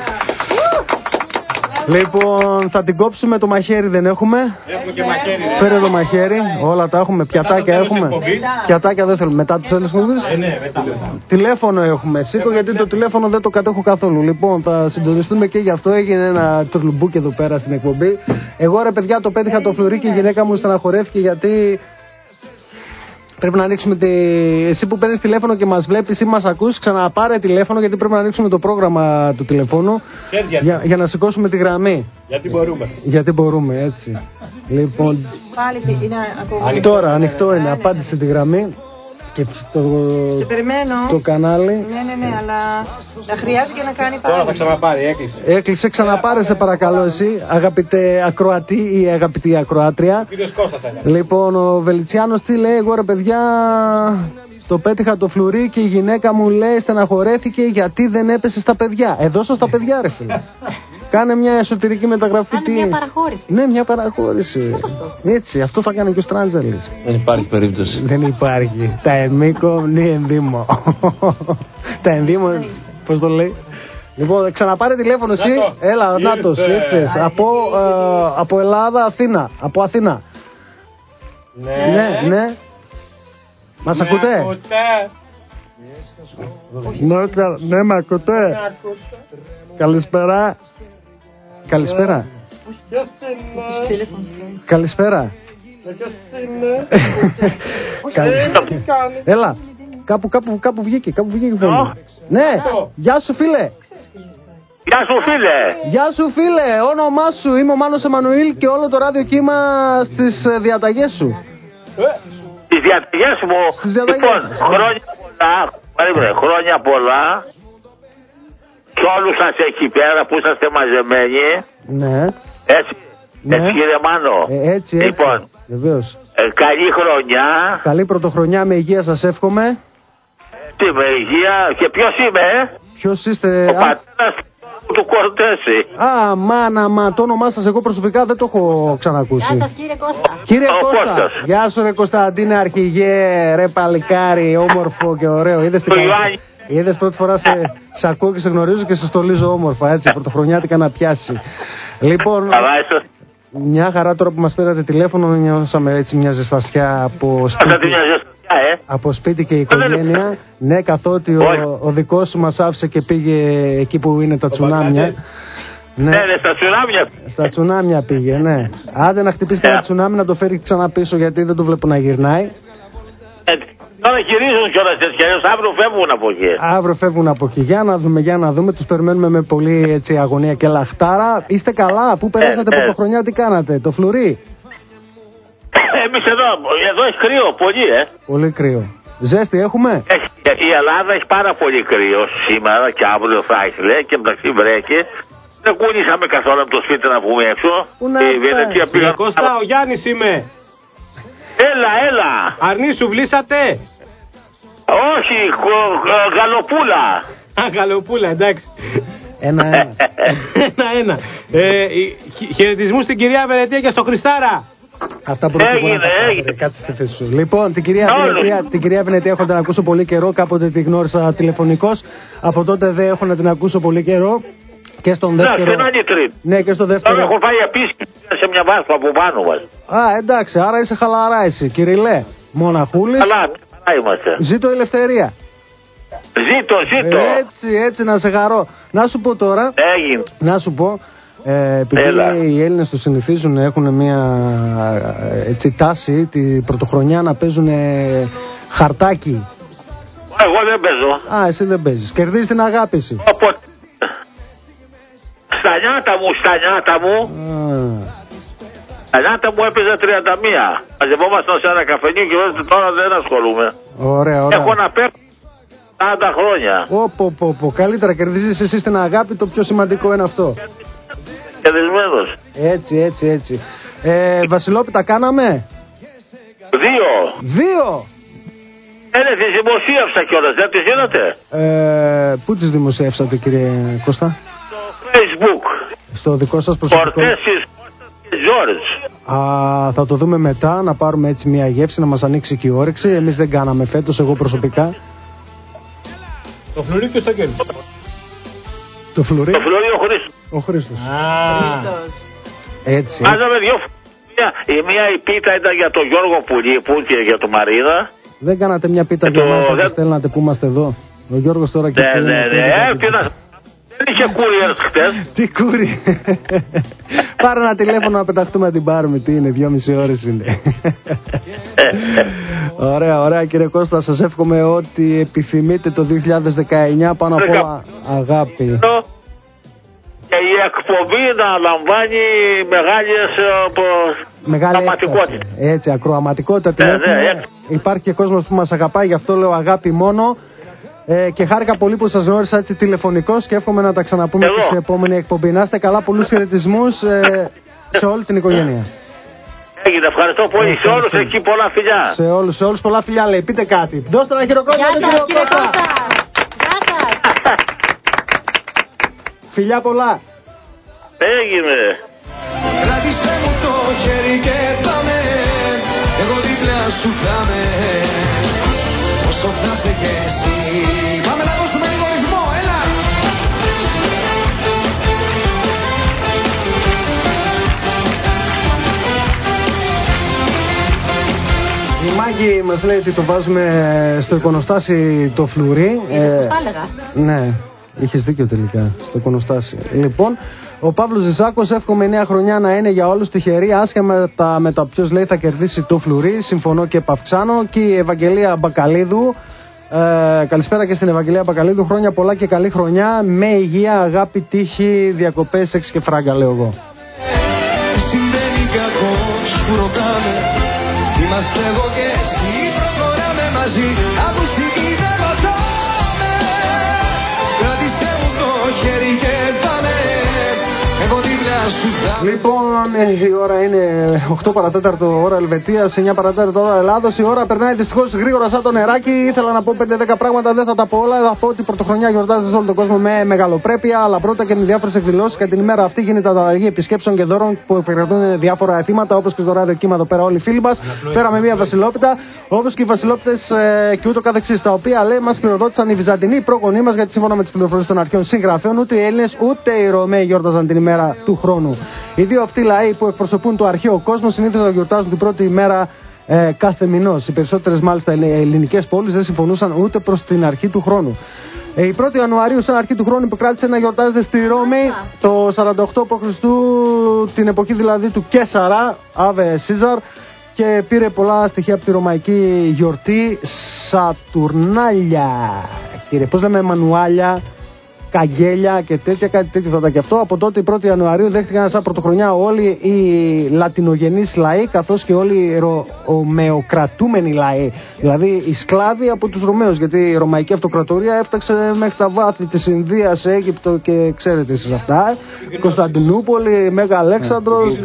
C: Λοιπόν, θα την κόψουμε, το μαχαίρι δεν έχουμε.
D: Έχουμε και μαχαίρι.
C: Φέρε το μαχαίρι, όλα τα έχουμε. Πιατάκια έχουμε. Πιατάκια δεν θέλουμε. Μετά τους τέλος εκπομπής.
D: Ναι, μετά.
C: Τηλέφωνο έχουμε. Σήκω γιατί το τηλέφωνο δεν το κατέχω καθόλου. Λοιπόν, θα συντονιστούμε και γι' αυτό. Έγινε ένα τουρλουμπούκι εδώ πέρα στην εκπομπή. Εγώ ρε παιδιά το πέτυχα το φλουρί και η γυναίκα μου στεναχωρέθηκε γιατί. Πρέπει να ανοίξουμε Εσύ που παίρνεις τηλέφωνο και μας βλέπεις ή μας ακούς, ξαναπάρε τηλέφωνο γιατί πρέπει να ανοίξουμε το πρόγραμμα του τηλεφώνου για να σηκώσουμε τη γραμμή. Γιατί μπορούμε, έτσι. Λοιπόν.
E: Πάλι είναι ακόμα.
C: Τώρα ανοιχτό είναι, απάντησε τη γραμμή. Και
E: σε περιμένω.
C: Το κανάλι.
E: Ναι, αλλά θα χρειάζεται να κάνει πάλι.
I: Τώρα θα ξαναπάρει,
C: έκλεισε, ξαναπάρε σε παρακαλώ εσύ, αγαπητέ ακροατή ή αγαπητή ακροάτρια. Λοιπόν, ο Βελιτσιάνος τι λέει, εγώ ρε παιδιά, το πέτυχα το φλουρί και η γυναίκα μου λέει στεναχωρέθηκε γιατί δεν έπεσε στα παιδιά. Δώσα στα παιδιά ρε φίλε. Κάνε μια εσωτερική μεταγραφή.
E: Κάνε μια παραχώρηση.
C: Ναι, μια παραχώρηση. Έτσι, αυτό θα κάνει και ο Στράντζελης.
G: Δεν υπάρχει περίπτωση.
C: Δεν υπάρχει. Τα εμίκο νη ενδύμω. Τα ενδύμω, πώς το λέει. Λοιπόν, ξαναπάρε τηλέφωνο εσύ. Έλα, Νάτος, ήρθες. Από Ελλάδα, Αθήνα. Από Αθήνα. Ναι. Μας ακούτε? Ναι, με ακούτε? Καλησπέρα. Καλησπέρα. Καλησπέρα. Έλα. Κάπου βγήκε. Ναι. Γεια σου φίλε. Γεια σου φίλε. Όνομά σου. Είμαι ο Μάνος Εμμανουήλ και όλο το ραδιοκύμα στις διαταγές σου.
K: Τις διαταγές μου. Λοιπόν, χρόνια πολλά. Κι όλους σας εκεί πέρα που είσαστε μαζεμένοι.
C: Ναι.
K: Έτσι. Έτσι κύριε Μάνο.
C: Έτσι.
K: Λοιπόν.
C: Βεβαίως.
K: Καλή χρονιά.
C: Καλή πρωτοχρονιά, με υγεία σας εύχομαι.
K: Τι με υγεία. Και ποιος είμαι?
C: Ποιος είστε?
K: Ο πατέρας του Κορτέση.
C: Μα το όνομά σας εγώ προσωπικά δεν το έχω ξανακούσει.
E: Γεια σας κύριε Κώστα.
C: Κύριε Κώστα. Γεια σου ρε Κωνσταντίνε αρχηγέ, ρε παλικάρι, όμορφο και ωραίο. Είδες πρώτη φορά σε ακούω και σε γνωρίζω και σε στολίζω όμορφα, έτσι, πρωτοχρονιάτικα να πιάσει. Λοιπόν, μια χαρά τώρα που μας πήρατε τηλέφωνο, νιώσαμε έτσι μια ζεστασιά από σπίτι. Από σπίτι και η οικογένεια. Ναι, καθότι ο δικός σου μας άφησε και πήγε εκεί που είναι τα τσουνάμια.
K: Ναι, στα τσουνάμια.
C: Στα τσουνάμια πήγε, ναι. Άντε να χτυπήσει κανένα τσουνάμι να το φέρει ξανά πίσω γιατί δεν το βλέπω να γυρνάει.
K: Τώρα γυρίζουν κιόλας έτσι κι αλλιώς, αύριο φεύγουν από εκεί.
C: Αύριο φεύγουν από εκεί. Για να δούμε. Τους περιμένουμε με πολύ έτσι, αγωνία και λαχτάρα. Είστε καλά, πού περάσατε πρωτοχρονιά, τι κάνατε, το φλουρί?
K: Εμείς εδώ έχει κρύο, πολύ
C: Πολύ κρύο. Ζέστη έχουμε?
K: Η Ελλάδα έχει πάρα πολύ κρύο σήμερα και αύριο θα έχει, λέει, και μεταξύ βρέχει. Δεν κούνησαμε καθόλου από το σπίτι να βγούμε έξω.
C: Πού να
I: Κύριε Κώστα, ο Γιάννης είμαι.
K: Έλα.
I: Αρνήσου βλήσατε?
K: Όχι, γαλοπούλα.
I: Γαλοπούλα, εντάξει.
C: Ένα.
I: Χαιρετισμού στην κυρία Βενετία και στο Χριστάρα.
C: Αυτά που έγινε. Κάτσε στη θέση σου. Λοιπόν, την κυρία Βενετία έχω να την ακούσω πολύ καιρό. Κάποτε τη γνώρισα τηλεφωνικώς. Από τότε δεν έχω να την ακούσω πολύ καιρό. Και στον δεύτερο. Ναι, και στο δεύτερο.
K: Τώρα έχω πάει επίσκεψη σε μια βάσπα από πάνω μας.
C: Εντάξει, άρα είσαι χαλαρά εσύ, Κυριλέ. Μοναχούλης.
K: Καλά είμαστε.
C: Ζήτω η ελευθερία.
K: Ζήτω.
C: Έτσι να σε χαρώ. Να σου πω τώρα.
K: Έγινε.
C: Να σου πω. Επειδή οι Έλληνες το συνηθίζουν, έχουν μια έτσι, τάση τη πρωτοχρονιά να παίζουν χαρτάκι.
K: Εγώ δεν παίζω.
C: Α, εσύ δεν παίζεις. Κερδίζεις την αγάπη σου.
K: Στα νιάτα μου. Στα νιάτα μου έπαιζε 31. Μαζευόμασταν σε ένα καφενείο και τώρα δεν ασχολούμαι.
C: Ωραία.
K: Έχω να παίξω 40 χρόνια.
C: Καλύτερα κερδίζεις εσύ την αγάπη, το πιο σημαντικό είναι αυτό.
K: Κερδισμένος.
C: Έτσι. Βασιλόπιτα κάναμε.
K: 2. Τις δημοσίευσα κιόλας, δεν τις είδατε?
C: Πού τις δημοσιεύσατε, κύριε Κώστα?
K: Στο Facebook.
C: Στο δικό σας προσωπικό?
K: Κορτέσεις και George.
C: Θα το δούμε μετά, να πάρουμε έτσι μια γεύση, να μας ανοίξει και η όρεξη. Εμείς δεν κάναμε φέτος, εγώ προσωπικά.
D: Το φλουρί και ο Σταγγέλης.
C: Το φλουρί
K: ο Χρήστος.
C: Έτσι.
K: Μάζαμε 2 η μία η πίτα ήταν για τον Γιώργο Πουλίπου και για τον Μαρίδα.
C: Δεν κάνατε μια πίτα για εμάς και στέλνατε που είμαστε εδώ? Ο Γιώργος τώρα και
K: δεν είχε courier χτες.
C: Τι κούρι? Πάρε ένα τηλέφωνο να πεταχτούμε να την πάρουμε. Τι είναι, 2,5 ώρες είναι. Ωραία κύριε Κώστα, σας εύχομαι ό,τι επιθυμείτε το 2019, πάνω απ' όλα αγάπη.
K: Και η εκπομπή να λαμβάνει μεγάλη ακροαματικότητα.
C: Έτσι, ακροαματικότητα. Υπάρχει και κόσμος που μας αγαπάει, γι' αυτό λέω αγάπη μόνο. Και χάρηκα πολύ που σας γνώρισα έτσι τηλεφωνικώς και εύχομαι να τα ξαναπούμε και στην επόμενη εκπομπή. Να είστε καλά, πολλούς χαιρετισμούς σε όλη την οικογένεια.
K: Έγινε, ευχαριστώ πολύ. Σε όλους εκεί πολλά φιλιά.
C: Σε όλους πολλά φιλιά, λέει. Πείτε κάτι. Δώστε ένα χειροκρότημα στον κύριο Κώστα. Φιλιά πολλά.
K: Έγινε.
F: Κράτησε μου το χέρι και πάμε, εγώ δίπλα σου θα με. Όσο θα σε και εσύ. Πάμε να δώσουμε λίγο ρυθμό, έλα.
C: Η Μάγκη μας λέει ότι το βάζουμε στο εικονοστάσι το φλουρί.
E: Τα έλεγα.
C: Ναι. Είχες δίκιο τελικά, στο εικονοστάσι. Λοιπόν, ο Παύλος Ζησάκος, εύχομαι η νέα χρονιά να είναι για όλους τυχερή, άσχετα με το ποιος λέει θα κερδίσει το φλουρί. Συμφωνώ και παυξάνω. Και η Ευαγγελία Μπακαλίδου. Καλησπέρα και στην Ευαγγελία Μπακαλίδου. Χρόνια πολλά και καλή χρονιά. Με υγεία, αγάπη, τύχη, διακοπές, έξι και φράγκα, λέω εγώ.
F: Συμβαίνει κακός που ρωτάμε. Είμαστε εγώ και εσύ, προχωράμε μαζί. Από στιγμή δεν ρωτάμε. Κράτησε μου το χέρι και πάμε, εγώ δίπλα σου θα.
C: Λοιπόν, η ώρα είναι 8 παρατέταρτο ώρα Ελβετίας, 9 παρατέταρτο ώρα Ελλάδος. Η ώρα περνάει δυστυχώς γρήγορα σαν το νεράκι. Ήθελα να πω 5-10 πράγματα, δεν θα τα πω όλα. Θα πω ότι η πρωτοχρονιά γιορτάζει σε όλο τον κόσμο με μεγαλοπρέπεια, αλλά πρώτα και με διάφορες εκδηλώσεις. Κατά την ημέρα αυτή γίνεται ανταλλαγή επισκέψεων και δώρων που επικρατούν διάφορα θύματα, όπως και στο ράδιο κύμα εδώ πέρα όλοι οι φίλοι μας. Πέραμε μια βασιλόπιτα, όπως και οι βασιλόπιτες και ούτω καθεξής. Τα οποία λέει μας χειροδότησαν οι Βυζαντινοί πρόγονοί μας, γιατί σύμφωνα με τις πληροφορίες των αρχαίων συγγραφέων, ούτε οι Έλληνες ούτε οι Ρωμαίοι γιόρταζαν την ημέρα του χρόνου. Οι δύο αυτοί λαοί που εκπροσωπούν το αρχαίο κόσμο συνήθως να γιορτάζουν την πρώτη ημέρα κάθε μηνός. Οι περισσότερες μάλιστα ελληνικές πόλεις δεν συμφωνούσαν ούτε προς την αρχή του χρόνου. Η 1η Ιανουαρίου, σαν αρχή του χρόνου, υποκράτησε να γιορτάζεται στη Ρώμη το 48 π.Χ., την εποχή δηλαδή του Κέσαρα, Αβε Σίζαρ, και πήρε πολλά στοιχεία από τη ρωμαϊκή γιορτή Σατουρνάλια. Κύριε, πώς λέμε, Μανουάλια, καγγέλια και τέτοια, κάτι τέτοιο θα ήταν και αυτό. Από τότε η 1η Ιανουαρίου δέχτηκαν σαν πρωτοχρονιά όλοι οι λατινογενείς λαοί, καθώς και όλοι οι ρωμαιοκρατούμενοι λαοί. Δηλαδή οι σκλάβοι από τους Ρωμαίους, γιατί η ρωμαϊκή αυτοκρατορία έφταξε μέχρι τα βάθη της Ινδίας, Αίγυπτο και ξέρετε εσείς αυτά. Κωνσταντινούπολη, Μέγα Αλέξανδρος.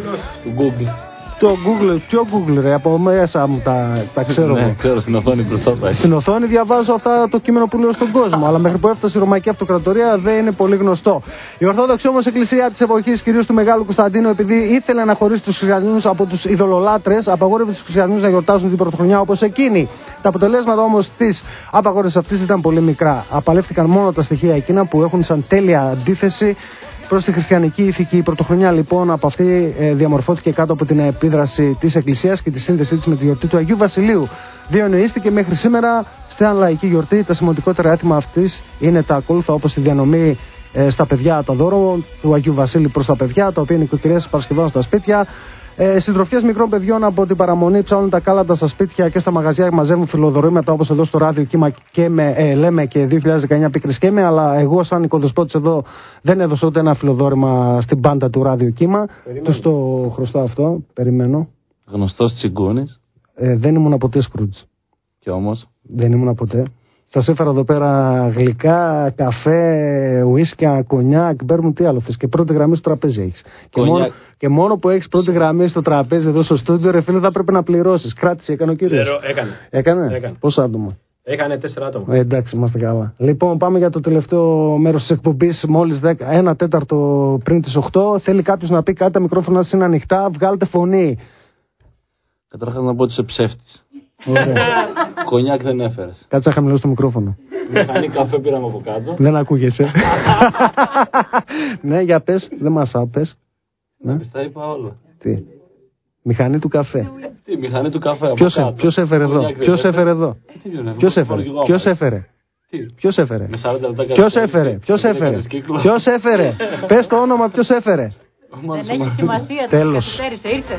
C: Το Google, ποιο Google ρε, από μέσα μου τα ξέρω.
G: Ναι, ξέρω, στην οθόνη μπροστά τα έχει.
C: Στην οθόνη διαβάζω αυτά το κείμενο που λέω στον κόσμο, αλλά μέχρι που έφτασε η Ρωμαϊκή Αυτοκρατορία δεν είναι πολύ γνωστό. Η Ορθόδοξη όμως Εκκλησία της εποχής, κυρίως του Μεγάλου Κωνσταντίνου, επειδή ήθελε να χωρίσει τους χριστιανούς από τους ειδωλολάτρες, απαγόρευε τους χριστιανούς να γιορτάζουν την πρωτοχρονιά όπως εκείνη. Τα αποτελέσματα όμως της απαγόρευσης αυτής ήταν πολύ μικρά. Απαλεύτηκαν μόνο τα στοιχεία εκείνα που έχουν σαν τέλεια αντίθεση προς τη χριστιανική ηθική. Η πρωτοχρονιά λοιπόν από αυτή διαμορφώθηκε κάτω από την επίδραση της Εκκλησίας και τη σύνδεσή της με τη γιορτή του Αγίου Βασιλείου. Διανοήστηκε μέχρι σήμερα στην λαϊκή γιορτή. Τα σημαντικότερα έθιμα αυτής είναι τα ακόλουθα, όπως η διανομή στα παιδιά το δώρο του Αγίου Βασίλη προς τα παιδιά, τα οποία είναι νοικοκυρές Παρασκευών στα σπίτια. Συντροφιές μικρών παιδιών από την παραμονή ψάχνουν τα κάλαντα στα σπίτια και στα μαγαζιά και μαζεύουν φιλοδορήματα, όπως εδώ στο ράδιο Κύμα και λέμε και 2019 πίκρες και αλλά εγώ σαν οικοδεσπότης εδώ δεν έδωσα ούτε ένα φιλοδόρημα στην μπάντα του ράδιο Κύμα. Τους το χρωστώ αυτό, περιμένω.
G: Γνωστός τσιγκούνης.
C: Δεν ήμουν ποτέ Σκρούτζ.
G: Κι όμως.
C: Δεν ήμουν ποτέ. Σας έφερα εδώ πέρα γλυκά, καφέ, ουίσκια, κονιάκ, παίρνουν τι άλλο θες. Και πρώτη γραμμή στο τραπέζι έχεις. Και μόνο που έχεις πρώτη γραμμή στο τραπέζι εδώ στο στούντιο, ρε φίλε, θα πρέπει να πληρώσεις. Κράτηση έκανε ο κύριος. Έκανε. Πόσα άτομα?
I: Έκανε 4 άτομα.
C: Εντάξει, είμαστε καλά. Λοιπόν, πάμε για το τελευταίο μέρος της εκπομπής. Μόλις 1 τέταρτο πριν τις 8. Θέλει κάποιος να πει κάτι, τα μικρόφωνα είναι ανοιχτά. Βγάλτε φωνή.
G: Καταρχάς να πω ότι είσαι ψεύτης. Κονιάκ δεν έφερες.
C: Κάτσε να χαμηλώσει το μικρόφωνο.
G: Μηχανή καφέ πήραμε από κάτω.
C: Δεν ακούγεσαι. Ναι, για πες, δεν μας άπες.
G: Τα είπα όλα.
C: Τι? Μηχανή του καφέ.
G: Τι μηχανή του καφέ?
C: Ποιος έφερε εδώ? Ποιος έφερε εδώ? Ποιος έφερε? Ποιος έφερε? Πες το όνομα, ποιος έφερε?
E: Δεν έχει σημασία.
C: Τέλος.
E: Ήρθε.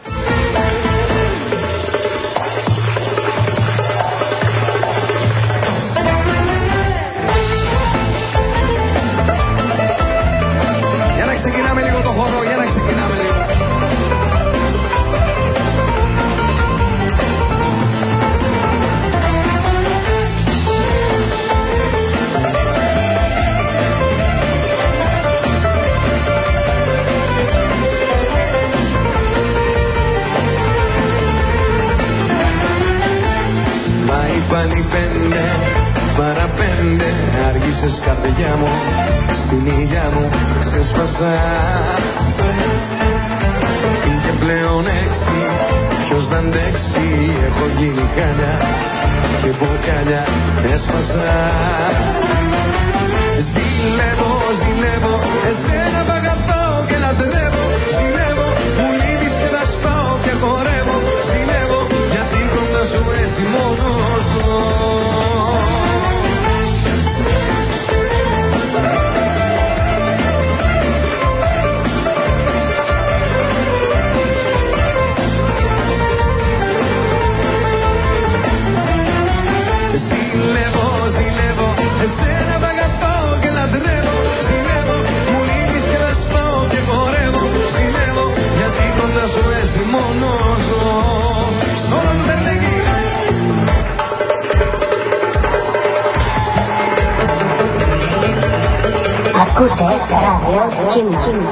F: Παραπέντε, άργησες καρδιά μου, στην ήλια μου ξέσπασα. Και πλέον 6, ποιος να αντέξει, έχω γίνει χάλια και μπουκάλια έσπασα. Ζηλεύω, εσένα μ' αγαπάω και λατρεύω. Ζηλεύω, μου λείπεις και θα σπάω και χορεύω. Ζηλεύω, γιατί κοντά σου έτσι μόνος ζω.
L: Ακούτε ράδιο Κύμα.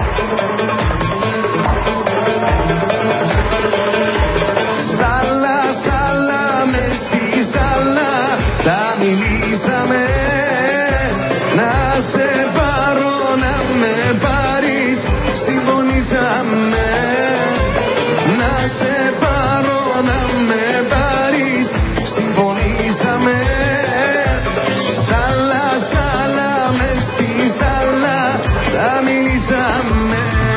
F: Σάλα, μες στη σάλα, τα μιλήσαμε. Να σε πάρω, να με πάρεις, συμφωνήσαμε. Να σε πάρω, να με πάρεις, συμφωνήσαμε. Σάλα, μες στη σάλα, τα μιλήσαμε.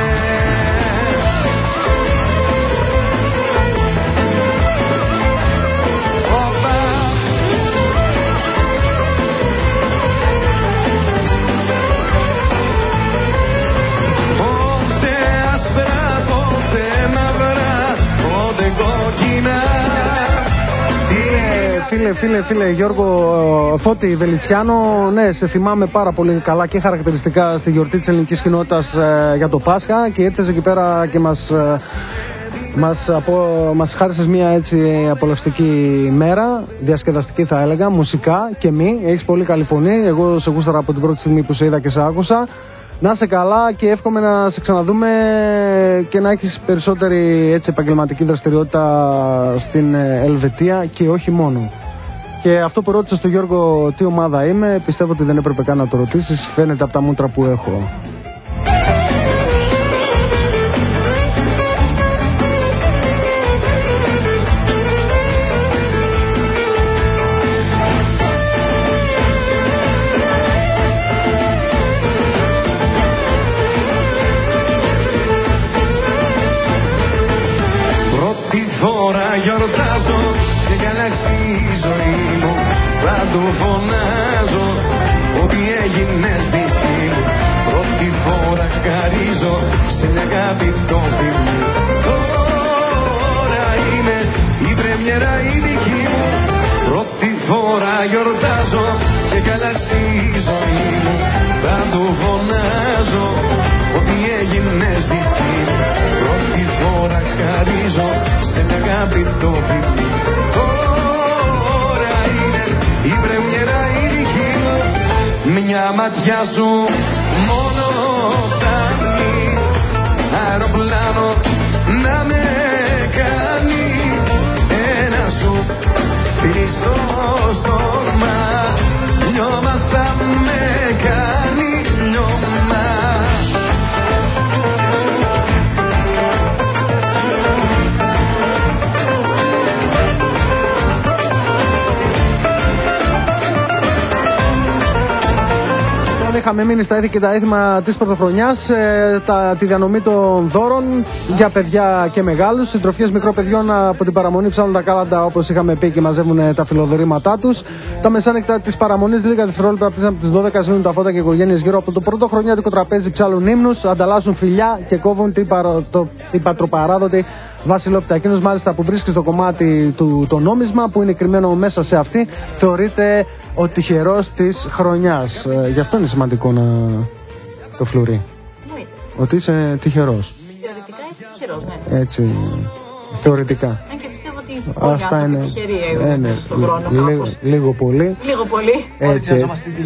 C: Φίλε Γιώργο Φώτη Βελιτσιάνο, ναι, σε θυμάμαι πάρα πολύ καλά και χαρακτηριστικά στη γιορτή της ελληνικής κοινότητας για το Πάσχα και ήρθες εκεί πέρα και μας χάρισες μια έτσι απολαυστική μέρα, διασκεδαστική θα έλεγα, μουσικά και έχεις πολύ καλή φωνή, εγώ σε γούσταρα από την πρώτη στιγμή που σε είδα και σε άκουσα. Να είσαι καλά και εύχομαι να σε ξαναδούμε και να έχεις περισσότερη έτσι επαγγελματική δραστηριότητα στην Ελβετία και όχι μόνο. Και αυτό που ρώτησα στον Γιώργο τι ομάδα είμαι, πιστεύω ότι δεν έπρεπε καν να το ρωτήσεις, φαίνεται από τα μούτρα που έχω.
F: Γιορτάζω και για να η ζωή μου θα του φωνάζω ότι έγινες δική αγάπη το φιλί. Τώρα είναι η πρεμιέρα η δική μου. Πρώτη φορά γιορτάζω και γαλάζει η ζωή μου. Θα του φωνάζω ότι έγινες δική μου. Πρώτη φορά χαρίζω σε αγάπη το φιλί. Τώρα είναι η πρεμιέρα η δική μου. Μια ματιά σου μόνο φτάνει αεροπλάνο να με κάνει. Ένα σου πίσω στόμα νιώμα θα με κάνει νιώμα.
C: Είχαμε μείνει στα έθη και τα έθιμα της πρωτοχρονιάς, τη διανομή των δώρων για παιδιά και μεγάλους, συντροφιές μικροπαιδιών από την παραμονή ψάχνουν τα κάλαντα όπως είχαμε πει και μαζεύουν τα φιλοδορήματά τους. Τα μεσάνυχτα της παραμονής, λίγα δευτερόλεπτα πριν από τις 12, σβήνουν τα φώτα και οι οικογένειες γύρω από το πρωτοχρονιάτικο τραπέζι ψάλουν ύμνους, ανταλλάσσουν φιλιά και κόβουν την πατροπαράδοτη βασιλόπιτα. Εκείνος μάλιστα που βρίσκει στο κομμάτι του το νόμισμα που είναι κρυμμένο μέσα σε αυτή θεωρείται ο τυχερός της χρονιάς. Γι' αυτό είναι σημαντικό να το φλουρεί. Ναι. Ότι είσαι τυχερός.
E: Θεωρητικά είσαι τυχερός, ναι.
C: Έτσι, θεωρητικά.
E: Και πιστεύω ότι όλοι
C: αυτά είναι
E: τυχεροί στον χρόνο
C: λίγο πολύ.
E: Λίγο πολύ.
C: Έτσι.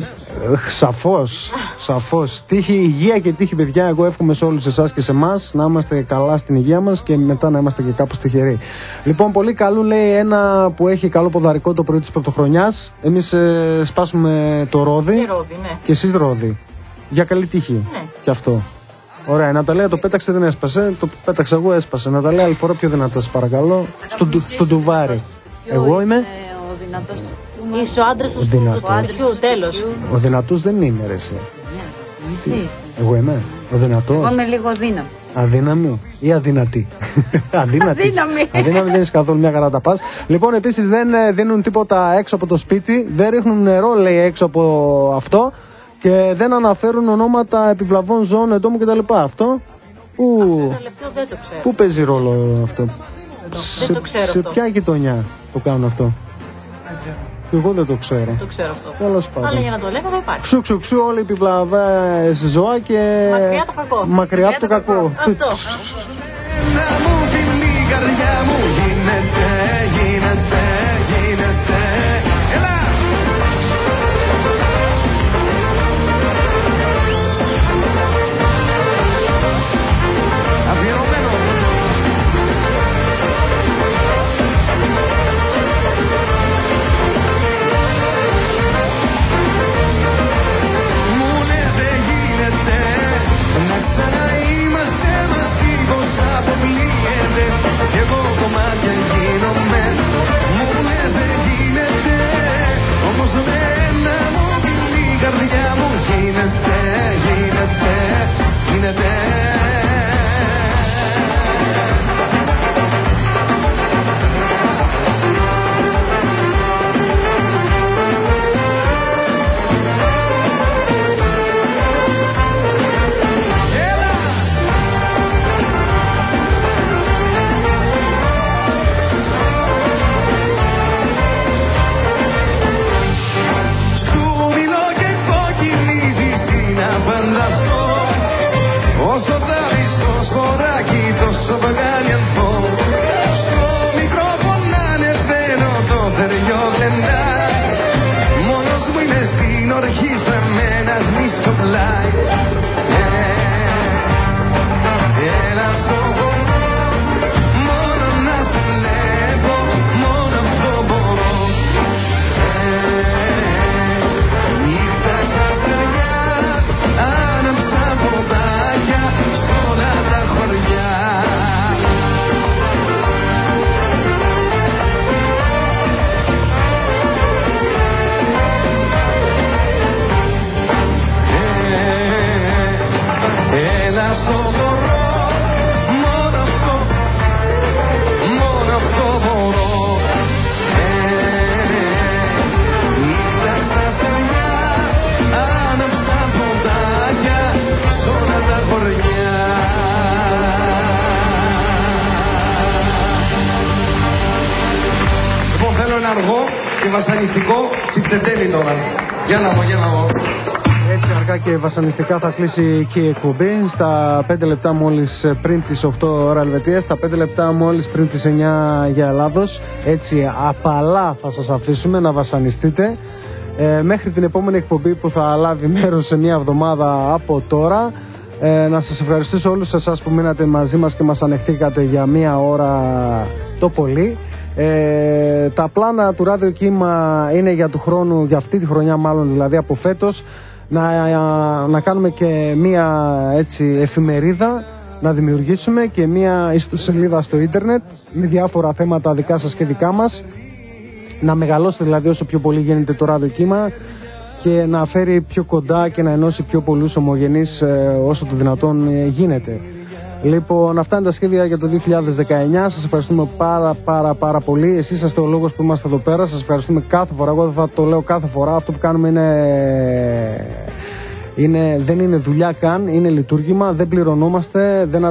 C: Σαφώς. Τύχη υγεία και τύχη παιδιά. Εγώ εύχομαι σε όλους εσάς και σε εμάς να είμαστε καλά στην υγεία μας και μετά να είμαστε και κάπως τυχεροί. Λοιπόν, πολύ καλό λέει ένα που έχει καλό ποδαρικό το πρωί της πρωτοχρονιάς. Εμείς σπάσουμε το ρόδι.
E: Ναι.
C: Και εσείς ρόδι. Για καλή τύχη.
E: Ναι.
C: Και αυτό. Ωραία, η Ναταλία το πέταξε, δεν έσπασε. Το πέταξα εγώ, έσπασε. Ναταλία, άλλη φορά πιο δυνατά, σας παρακαλώ. Στο ντουβάρι. Εγώ είμαι.
E: Ο δυνατός. Είσαι ο άντρας του αρχιού, τέλος.
C: Ο δυνατός δεν είναι, ρε εσύ. Εγώ είμαι. Ο δυνατός.
M: Εγώ είμαι λίγο αδύναμη.
C: Αδύναμη ή αδυνατή? Αδύναμη δεν είσαι καθόλου, μια χαρά τα πας. Λοιπόν, επίσης δεν δίνουν τίποτα έξω από το σπίτι. Δεν ρίχνουν νερό, λέει, έξω από αυτό. Και δεν αναφέρουν ονόματα επιβλαβών ζώων, εντόμου κτλ. Αυτό πού παίζει ρόλο αυτό?
E: Δεν το ξέρω
C: σε ποια γειτονιά το κάνουν αυτό? Και εγώ δεν το ξέρω.
E: Το ξέρω αυτό.
C: Τέλος πάντων.
E: Αλλά για να το λέμε θα υπάρχει.
C: Ξου όλοι οι επιβλαβές ζώα και
E: μακριά το κακό.
C: Μακριά από το κακό.
E: Αυτό.
F: και βασανιστικό συμπτετέλει τώρα. Για να δω.
C: Έτσι αργά και βασανιστικά θα κλείσει και η εκπομπή. Στα 5 λεπτά μόλις πριν τις 8 ώρα Ελβετίας, στα 5 λεπτά μόλις πριν τις 9 για Ελλάδος. Έτσι απαλά θα σας αφήσουμε να βασανιστείτε μέχρι την επόμενη εκπομπή που θα λάβει μέρος σε μια εβδομάδα από τώρα. Να σας ευχαριστήσω όλους εσάς που μείνατε μαζί μας και μας ανεχτήκατε για μια ώρα το πολύ. Τα πλάνα του Ράδιο Κύμα είναι για του χρόνου, για αυτή τη χρονιά μάλλον, δηλαδή από φέτος, να κάνουμε και μία έτσι εφημερίδα, να δημιουργήσουμε και μία ιστοσελίδα στο ίντερνετ με διάφορα θέματα δικά σας και δικά μας, να μεγαλώσει δηλαδή όσο πιο πολύ γίνεται το Ράδιο Κύμα και να φέρει πιο κοντά και να ενώσει πιο πολλούς ομογενείς όσο το δυνατόν γίνεται. Λοιπόν, αυτά είναι τα σχέδια για το 2019. Σας ευχαριστούμε πάρα πολύ. Εσείς είστε ο λόγος που είμαστε εδώ πέρα. Σας ευχαριστούμε κάθε φορά. Εγώ δεν θα το λέω κάθε φορά. Αυτό που κάνουμε δεν είναι δουλειά καν. Είναι λειτουργήμα. Δεν πληρωνόμαστε. Δεν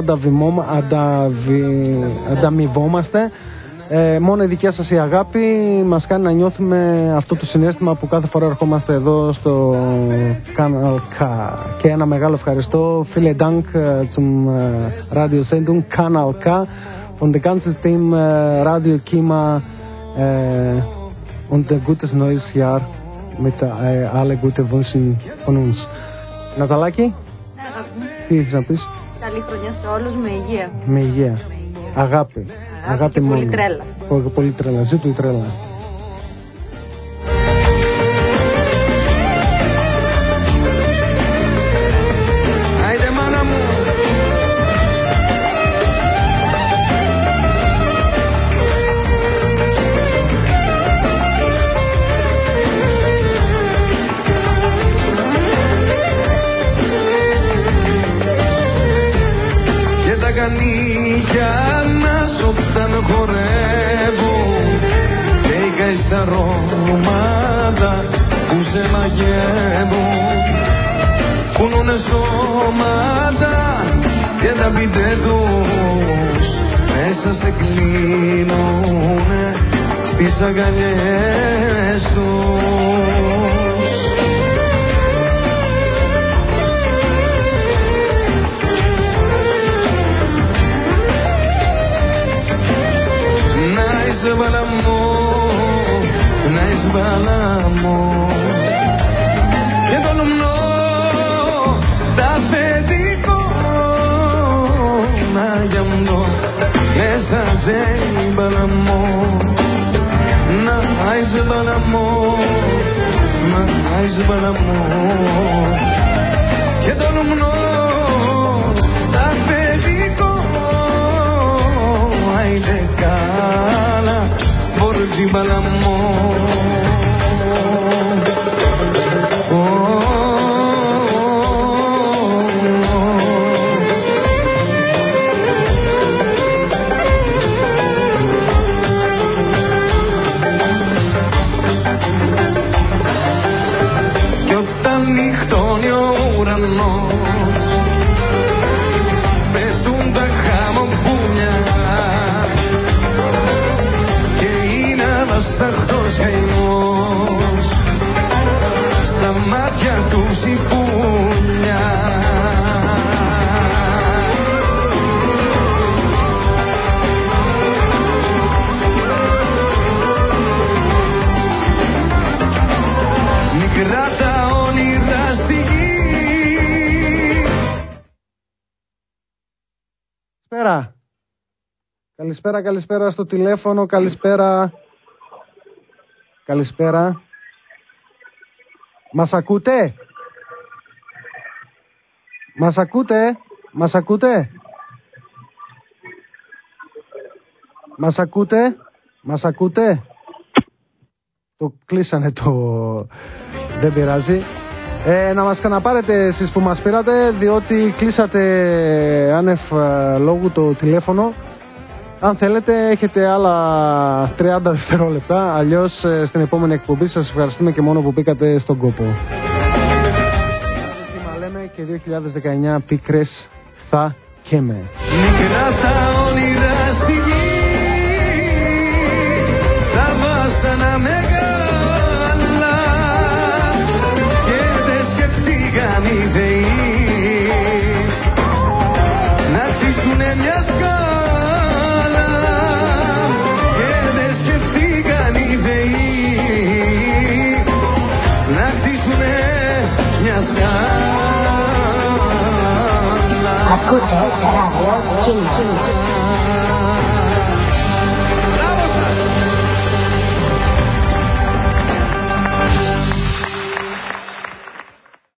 C: ανταμοιβόμαστε. Μόνο η δικιά σας η αγάπη μας κάνει να νιώθουμε αυτό το συναίσθημα που κάθε φορά ερχόμαστε εδώ στο Kanal K. Και ένα μεγάλο ευχαριστώ. Vielen Dank zum Radiosendung Kanal K von der ganzen Team Radio Kima und ein gutes neues Jahr mit alle gute Wünschen von uns. Ναταλάκη, τι ήθελες να πεις?
E: Καλή χρονιά σε όλους, με υγεία.
C: Με υγεία. Αγάπη. Αγάπη μόνο.
E: Πολύ τρέλα.
C: Πολύ τρέλα. Ζήτω η τρέλα.
F: Άιντε μάνα μου. Και τα κανίκια όταν χορεύουν και οι καησαρώματα που σε μαγεύουν, κουνούνε σώματα και τα πιτέ τους μέσα σε κλείνουνε στις αγκαλιές τους. Να εισβαλάμω και το λουμνό τα αφεντικό να γιαμνώ μέσα σε μπαλαμό, να εισβαλάμω, να εισβαλάμω και το λουμνό τα αφεντικό άιντε καλά Borgi balamo Κι όταν νυχτώνει ο ουρανός πέσουν τα χαμοπούλια ασταχτός καημός στα μάτια τους η πουλιά. Μικρά τα όνειρα στη γη.
C: Καλησπέρα στο τηλέφωνο, καλησπέρα. Μας ακούτε? Το κλείσανε το... Δεν πειράζει. Να μας ξαναπάρετε εσείς που μας πήρατε, διότι κλείσατε άνευ λόγου το τηλέφωνο. Αν θέλετε έχετε άλλα 30 δευτερόλεπτα, αλλιώς στην επόμενη εκπομπή σας ευχαριστούμε και μόνο που μπήκατε στον κόπο. Λέμε και 2019 πίκρες θα καίμε.
F: Μικρά τα όνειρα στη γη, τα βάσανα μεγάλα.
L: Ακούτε ράδιο Κύμα.